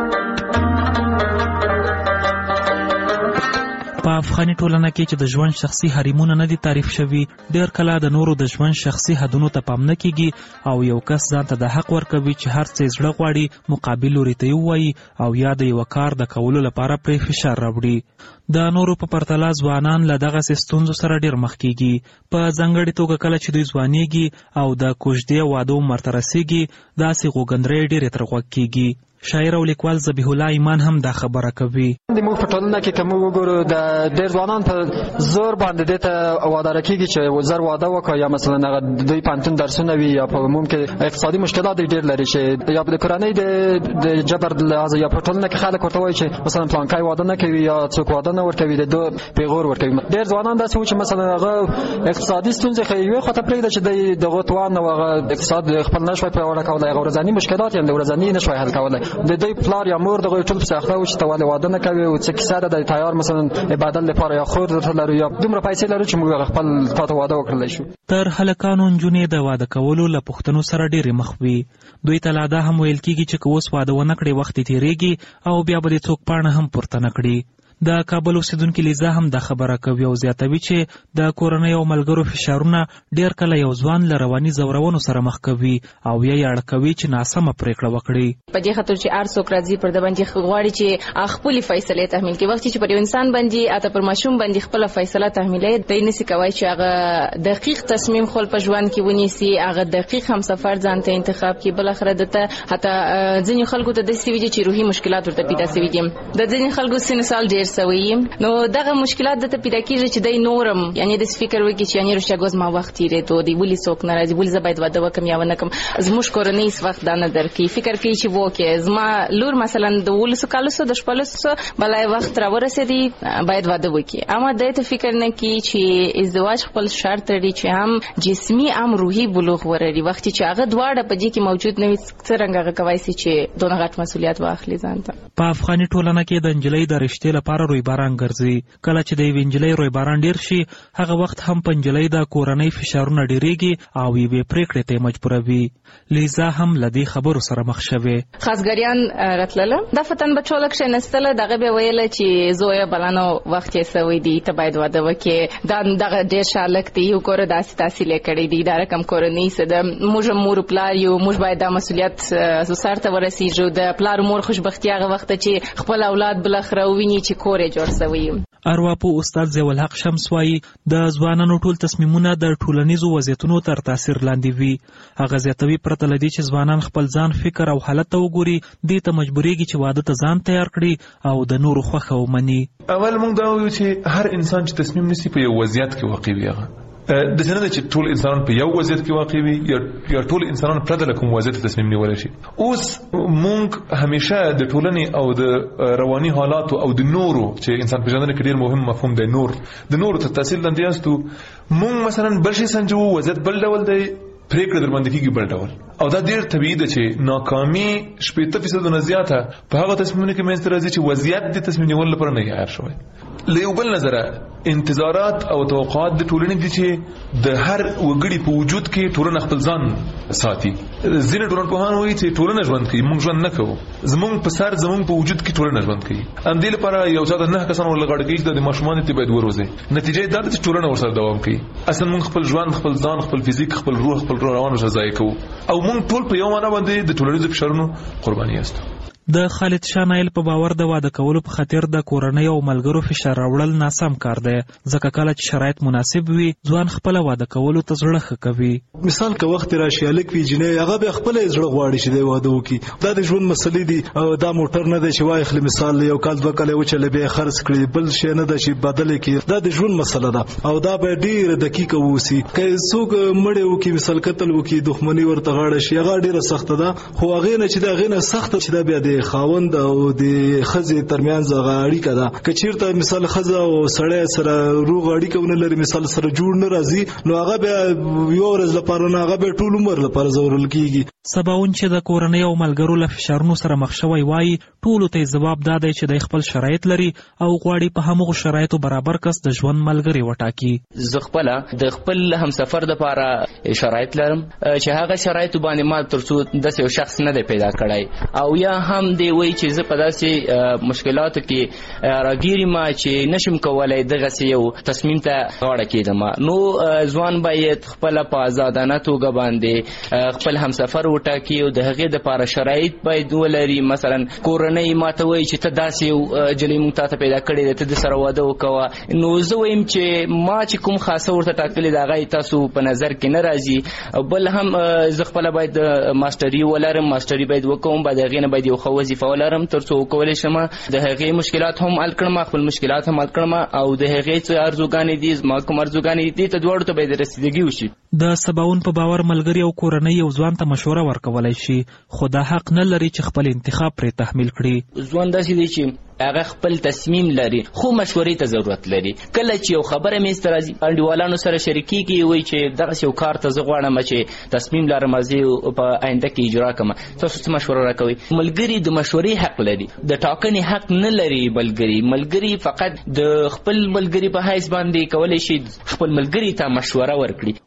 په افغاني ټولنه کې چې د ژوند شخصي حریمونه نه دي تعریف شوي، ډېر کله د نورو د ژوند شخصي حدونو ته پام نه کیږي او یو کس ځان ته د حق ورکوي چې هر څه زړه غواړي مقابل لوري ته ووایي او یا د یو کار د کولو لپاره پرې فشار راوړي. د نورو په پرتله ځوانان له دغسې ستونزو سره ډېر مخ کیږي. په ځانګړې توګه کله چې دوی ځوانیږي او د کوژدې واده عمر ته رسیږي، داسې غوږندرې ډېرې تر غوږ کیږي. شاعر او لیکوال ذبیح الله ایمان هم دا خبره کوي. د موږ په ټولنه کې کوم وګورو د ډېر ځوانان په زور باندې دته واده راکېږي چې زر واده وکړي، یا مثلا هغه دوی پانتون درسونه وي یا په ممکن اقتصادي مشکلات ډېر لري چې یا د کورنۍ د د جبر لحاظ یا په ټولنه کې خلک ورته وایي چې مثلا پلانکای واده نه کوي یا څوک واده نه ورکوي، د دوه پیغور ورکوي. ډېر ځوانان داسې و چې مثلا هغه اقتصادي ستونزې خو یې خو ته پرېږده چې د دغه توان او هغه اقتصاد خپل نشوي پیاوړی کولی، هغه ورځني مشکلات یې د ورځني نشوي حل کولی. د دوی پلار یا مور دغه ټول څه اخلاق چې تواله واده نه کوي او څه کیسه ده د تیار مثلا عبادت لپاره یا خور درته لري یا دومره پیسې لري چې موږ خپل تاسو واده وکړلی شو. تر هلکانو نجونې د واده کولو له پوښتنو سره ډېرې مخ وي. دوی ته لا دا هم ویل کېږي چې که اوس واده ونه کړي وخت یې تېرېږي او بیا به دې څوک پاڼه هم پورته نه کړي. د کابل اوسیدونکو لیزا هم د خبره کوي او زیاتوي چې د کورنۍ او ملګرو فشارونه ډیر کله یو ځوان له رواني زورونو سره مخ کوي او یا یې اړ کوي چې ناسمه پریکړه وکړي. په دې خاطر چې هر څوک راځي پر د باندې غواړي چې خپل فیصله تحمیل کوي. وخت چې پر انسان باندې اته پر ماشوم باندې خپل فیصله تحمیلې د نسی کوي چې هغه دقیق تصمیم خپل په ژوند کې ونیسي، هغه دقیق هم سفر ځان ته انتخاب کې بل اخر دته حتی ځینې خلکو ته د سوي چې روحي مشکلات ورته پیدا شوي دي. د ځینې خلکو سن سال ډیر سوي نو دغه مشکلات د ته پیدا کیږي چې د نورم یعنی د فکر وکړي چې یعنی رښتیا ګوز ما وخت تیرې ته دی ولې څوک ناراضي ولې زه باید واده وکم یا ونه کوم زموږ کورنۍ هیڅ وخت دا نه درکې فکر کوي چې وکه زما لور مثلا د ولسو کالسو د شپلسو بلای وخت را ورسېدي باید واده وکړي اما د ته فکر نه کوي چې ازدواج خپل شرط لري چې هم جسمي هم روحي بلوغ ورري وخت چې هغه دواړه په دې کې موجود نه وي څنګه هغه کوي چې دونه غټ مسولیت واخلي ځانته. په افغاني ټولنه کې د انجلۍ د رشتې لپاره رویباران ګرځي. کله چې د یوې انجلۍ رویباران ډیر شي هغه وخت هم په انجلۍ د کورنۍ فشارونه ډیریږي او یې پریکړې ته مجبوروي. لیزا هم لدی خبرو سره مخ شوه. خاصګریان راتلله د فتن بچو لکه نستله دغه به ویل چې زویا بلانو وخت یې سوي دي ته باید واده وکې دا دغه ډیر شالک دی یو کور داسې تحصیل کړی دی دا رقم کورنۍ سره موږ مور پلار یو موږ باید د مسولیت سره ته ورسیږو د پلار مور خوشبختي هغه وخت چې خپل اولاد بل اخره ویني چې کور یې جوړ شوی. ارواپو استاد زیول حق شمس وایي د ځوانانو ټول تصمیمونه د ټولنیزو وضعیتونو تر تاثیر لاندې وي. هغه زیاتوي پرته لدی چې ځوانان خپل ځان فکر او حالت ته وګوري دې ته مجبورېږي چې واده ته ځان تیار کړي او د نورو خوښه ومني. اول موږ دا وایو چې هر انسان چې تصمیم نیسي په یو وضعیت کې واقع وي هغه د څنګه چې ټول انسانان په یو وضعیت کې واقع وي یا یا ټول انسانان پرته له کوم وضعیت تصمیم نیول شي. اوس موږ همیشه د ټولنې او د رواني حالات او د نورو چې انسان پیژندنه کې ډیر مهم مفهوم دی نور د نورو ته تحصیل لاندې یاستو موږ مثلا بل شي سنجو وضعیت بل ډول دی پریکړه در باندې کیږي بل ډول او دا ډیر طبيعي ده چې ناکامي شپږ فیصد نه زیاته په هغه تصمیمونه کې مې راځي چې وضعیت د تصمیم نیول لپاره نه یار شوی. له یو بل نظره انتظارات او توقعات د ټولنې دي چې د هر وګړي په وجود کې ټولنه خپل ځان ساتي. ځینې ټولنپوهان وایي چې ټولنه ژوند کوي موږ ژوند نه کوو زموږ په سر زموږ په وجود کې ټولنه ژوند کوي. ام دې لپاره یو ځل نه کسان ولغړ کېږي د ماشومان ته باید وروزي نتیجه دا ده چې ټولنه ورسره دوام کوي. اصلا موږ خپل ژوند خپل ځان خپل فزیک خپل روح خپل روان ورسره ځای کوو او موږ ټول په یو معنا باندې د ټولنیزو فشارونو قرباني یاستو. د خالد شاه نایل په باور د واده کولو په خاطر د کورنۍ او ملګرو فشار راوړل ناسم کار دی ځکه کله چې شرایط مناسب وي ځوان خپل واده کولو ته زړه ښه کوي. مثال که وخت راشي الک وی جنې هغه به خپل زړه غواړي چې د واده وکړي دا د ژوند مسلې دي او دا موټر نه دی چې وای خل مثال یو کال دوه کال وچلې به خرڅ کړي بل شي نه دی چې بدل کړي دا د ژوند مسله ده او دا به ډیر دقیق ووسی که څوک مړ وکړي مثال قتل وکړي دښمنی ورته غاړه شي هغه ډیره سخت ده خو هغه نه چې دا غینه سخت چې دا بیا د خاوند او د خزې ترمنځ هغه اړیکه ده که چیرته مثال خزه او سړی سره روغ اړیکه ونه لري مثال سره جوړ نه راځي نو هغه بیا یو ورځ لپاره نه هغه به ټول عمر لپاره زورل کیږي. سباون چې د کورنۍ او ملګرو له فشارونو سره مخ شوی وای ټول ته جواب دادی چې د خپل شرایط لري او غواړي په همغه شرایطو برابر کس د ژوند ملګری وټاکي. زه خپل د خپل همسفر د لپاره شرایط لرم چې هغه شرایط باندې ما ترڅو د یو شخص نه دی پیدا کړای او یا هم دی وای چې زه په داسې مشکلاتو کې راګیرم چې نشم کولای دغه یو تصمیم ته غاړه کېدم نو ځوان باید خپل په آزادانه توګه باندې خپل همسفر وټاکي او د هغې دپاره شرایط باید ولري. مثلا کورنۍ ماته وایي چې ته داسې یو جلۍ موږ تا ته پیدا کړې ده ته د سره واده وکوه نو زه وایم چې ما چې کوم خاصه ورته ټاکلې ده هغه تاسو په نظر کې نه راځي. بل هم زه خپله باید ماسټري ولرم ماسټري باید وکوم بعد هغې نه باید یو ښه وظیفه ولرم تر څو وکولی شم د هغې مشکلات هم حل کړم خپل مشکلات هم حل کړم او د هغې څه ارزوګانې دي زما کوم ارزوګانې دي ته دواړو ته باید رسیدګي وشي. د سباون په باور ملګري او کورنۍ یو ځوان ته مشوره ورکولای شي خو دا حق نه لري چې خپل انتخاب پرې تحمیل کړي. ځوان داسې دی چې هغه خپل تصمیم لري خو مشورې ته ضرورت لري. کله چې یو خبره مې ستر راځي انډیوالانو سره شریکېږي وایي چې دغه یو کار ته زه غواړم چې تصمیم لرم زه په آینده کې اجرا کړم تاسو څه مشوره راکوئ. ملګري د مشورې حق لري د ټاکنې حق نه لري. ملګري ملګري فقط د خپل ملګري په حیث باندې کولی شي خپل ملګري ته مشوره ورکړي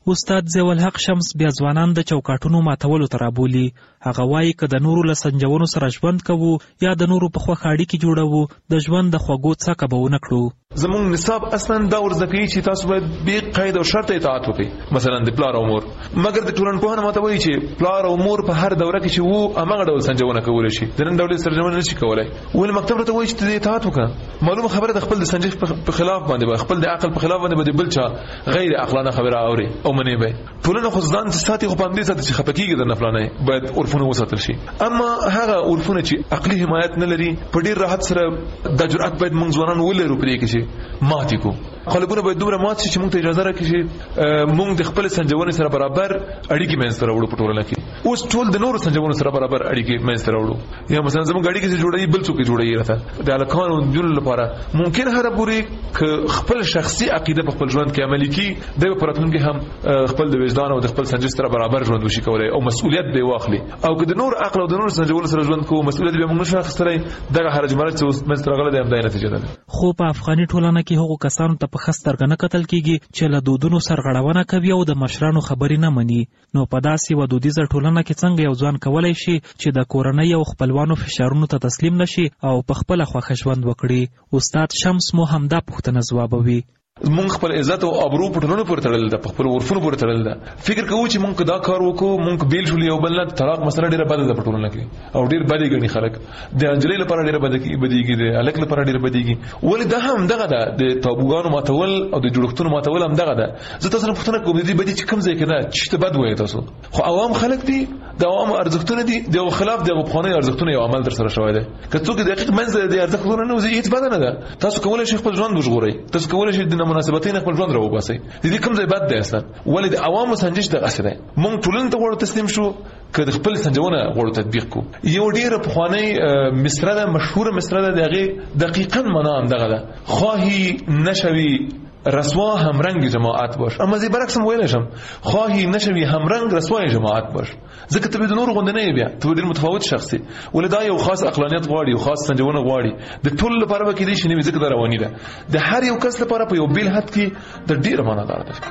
استاد ضیاء الحق شمس بیا ځوانان د چوکاټونو ماتولو ته رابولي. هغه وایي که د نورو له سنجونو سره ژوند کوو یا د نورو په خوښه اړیکې جوړوو د ژوند د خوږو څکه به ونه کړو. زمونږ نصاب اصلا دا ورزده کوي چې تاسو باید بې قید او شرط اطاعت وکړئ، مثلا د پلار او مور. مګر د ټولنپوهنه ماته وایي چې پلار او مور په هر دوره کې چې وو هماغه ډول سنجونه کولی شي، د نن ډول سنجونه نشي کولی. ولې مکتب راته وایي چې ته اطاعت وکړه. معلومه خبره د خپل د سنجش په خلاف باندې به خپل د عقل په خلاف باندې به بل چا غیر عقلانه خبره اوري او منی به ټولنه خو ځان ساتي خو باندې ساتي چې خپکیږي د نفلانه باید عرفونه وساتل شي. اما هغه عرفونه چې عقلي حمایت نه لري په ډیر راحت سره د جرأت باید موږ ځوانان ولرو پرې کې چې ماتي کو خلکونه باید دومره مات شي چې موږ ته اجازه راکړي چې موږ د خپل سنجونې سره برابر اړیکې منځ ته راوړو په ټولنه کې. اوس ټول د نورو سنجونو سره برابر اړیکې منځ ته راوړو. یا مثلا زموږ اړیکې چې جوړوي بل څوک جوړوي راته د الکانو جوړ لپاره ممکن هر پوری خپل شخصي عقیده په خپل ژوند کې عملي کړي د پراتونکو هم خپل د وجدان او د خپل سنجش سره برابر ژوند وشي کولای او مسؤلیت به واخلي. او که د نور عقل او د نور سنجونو سره ژوند کوو مسؤلیت به موږ نشو اخیستلای. دغه حرج مرج چې منځ ته راغلی د همدای نتیجه ده. خو په افغاني ټولنه کې هغو کسانو ته په خسترګ نه کتل کیږي چې له دودونو سرغړونه کوي او د مشرانو خبرې نه مني. نو په داسې و دودیزه ټولنه کې څنګه یو ځوان کولای شي چې د کورنۍ او خپلوانو فشارونو ته تسلیم نشي او په خپل خوښه ژوند وکړي؟ استاد شمس مو همدا پوښتنه ځوابوي. مونږ خپل عزت او ابرو په ټولنو پورې تړل ده، په خپل عرفونو پورې تړل ده. فکر کوو چې مونږ دا کار وکړو مونږ بیل شو یو بل نه طلاق مسله ډیره بده ده په ټولنه کې او ډیر بدی ګڼي خلک. د انجلۍ لپاره ډیره بده بدیږي، د الک لپاره ډیره بدیږي. ولې دا هم دغه ده د تابوګانو ماتول او د جوړښتونو ماتول هم دغه ده. زه تاسو نه پوښتنه کوم دي بدی چې کوم ځای کې ده چې ته بد وایې تاسو خو عوام خلک دي د عوام ارزښتونه دي د خلاف د غوښنې ارزښتونه یو عمل در سره شوی دی. که څوک دقیق منځ د ارزښتونه نه وزي هیڅ بد نه ده. تاسو کولای شئ خپل ژوند وژغورئ، تاسو کولای شئ د مناسبتین خپل ژوند راو باسي. د دې کوم ځای بد دی اصلا. ولې د عوامو سنجش د اثر دی. مونږ ټولنه ته ورته تسلیم شو که د خپل سنجونه ورته تطبیق کو. یو ډیره په خوانی مصره ده، مشهوره مصره ده، دغه دقیقاً معنا هم دغه ده. خواهی نشوي رسوا همرنگ جماعت باش. اما زی برعکس هم ویل شم خواهی نشوی همرنگ رسوای جماعت باش. ځکه ته به نور غوندنه بیا ته ډیر متفاوت شخصي ولدا یو خاص عقلانیت غواړي او خاص سنجونه غواړي. د ټول لپاره به کې دي شنو ځکه دا رواني ده. د هر یو کس لپاره په یو بیل حد کې د ډیر معنا دار ده.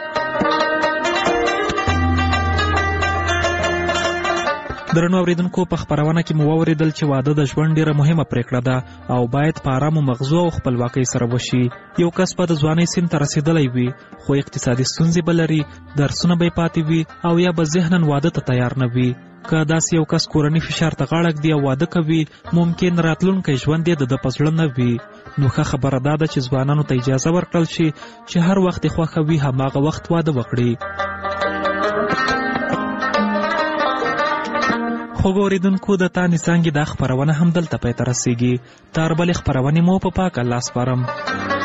درنو اوریدونکو په خبرونه کې مو اوریدل چې واده د ژوند ډیره مهمه پریکړه ده او باید په آرام مغزو او خپلواکۍ سره وشي. یو کس په د ځوانۍ سن ته رسیدلی وي خو اقتصادي ستونزې به لري، درسونه به پاتې وي او یا به ذهناً واده ته تیار نه وي. که داسې یو کس کورني فشار ته غاړه ږدي او واده کوي ممکن راتلونکی ژوند یې د ده په زړه نه وي. نو ښه خبره دا ده چې ځوانانو ته اجازه ورکړل شي چې هر وخت یې خوښه وي هماغه وخت واده وکړي. خوږ اوریدونکو د تا نڅانګې دا خپرونه هم دلته پای ته رسیږي. تر بلې خپرونې مو په پاک الله سپارم.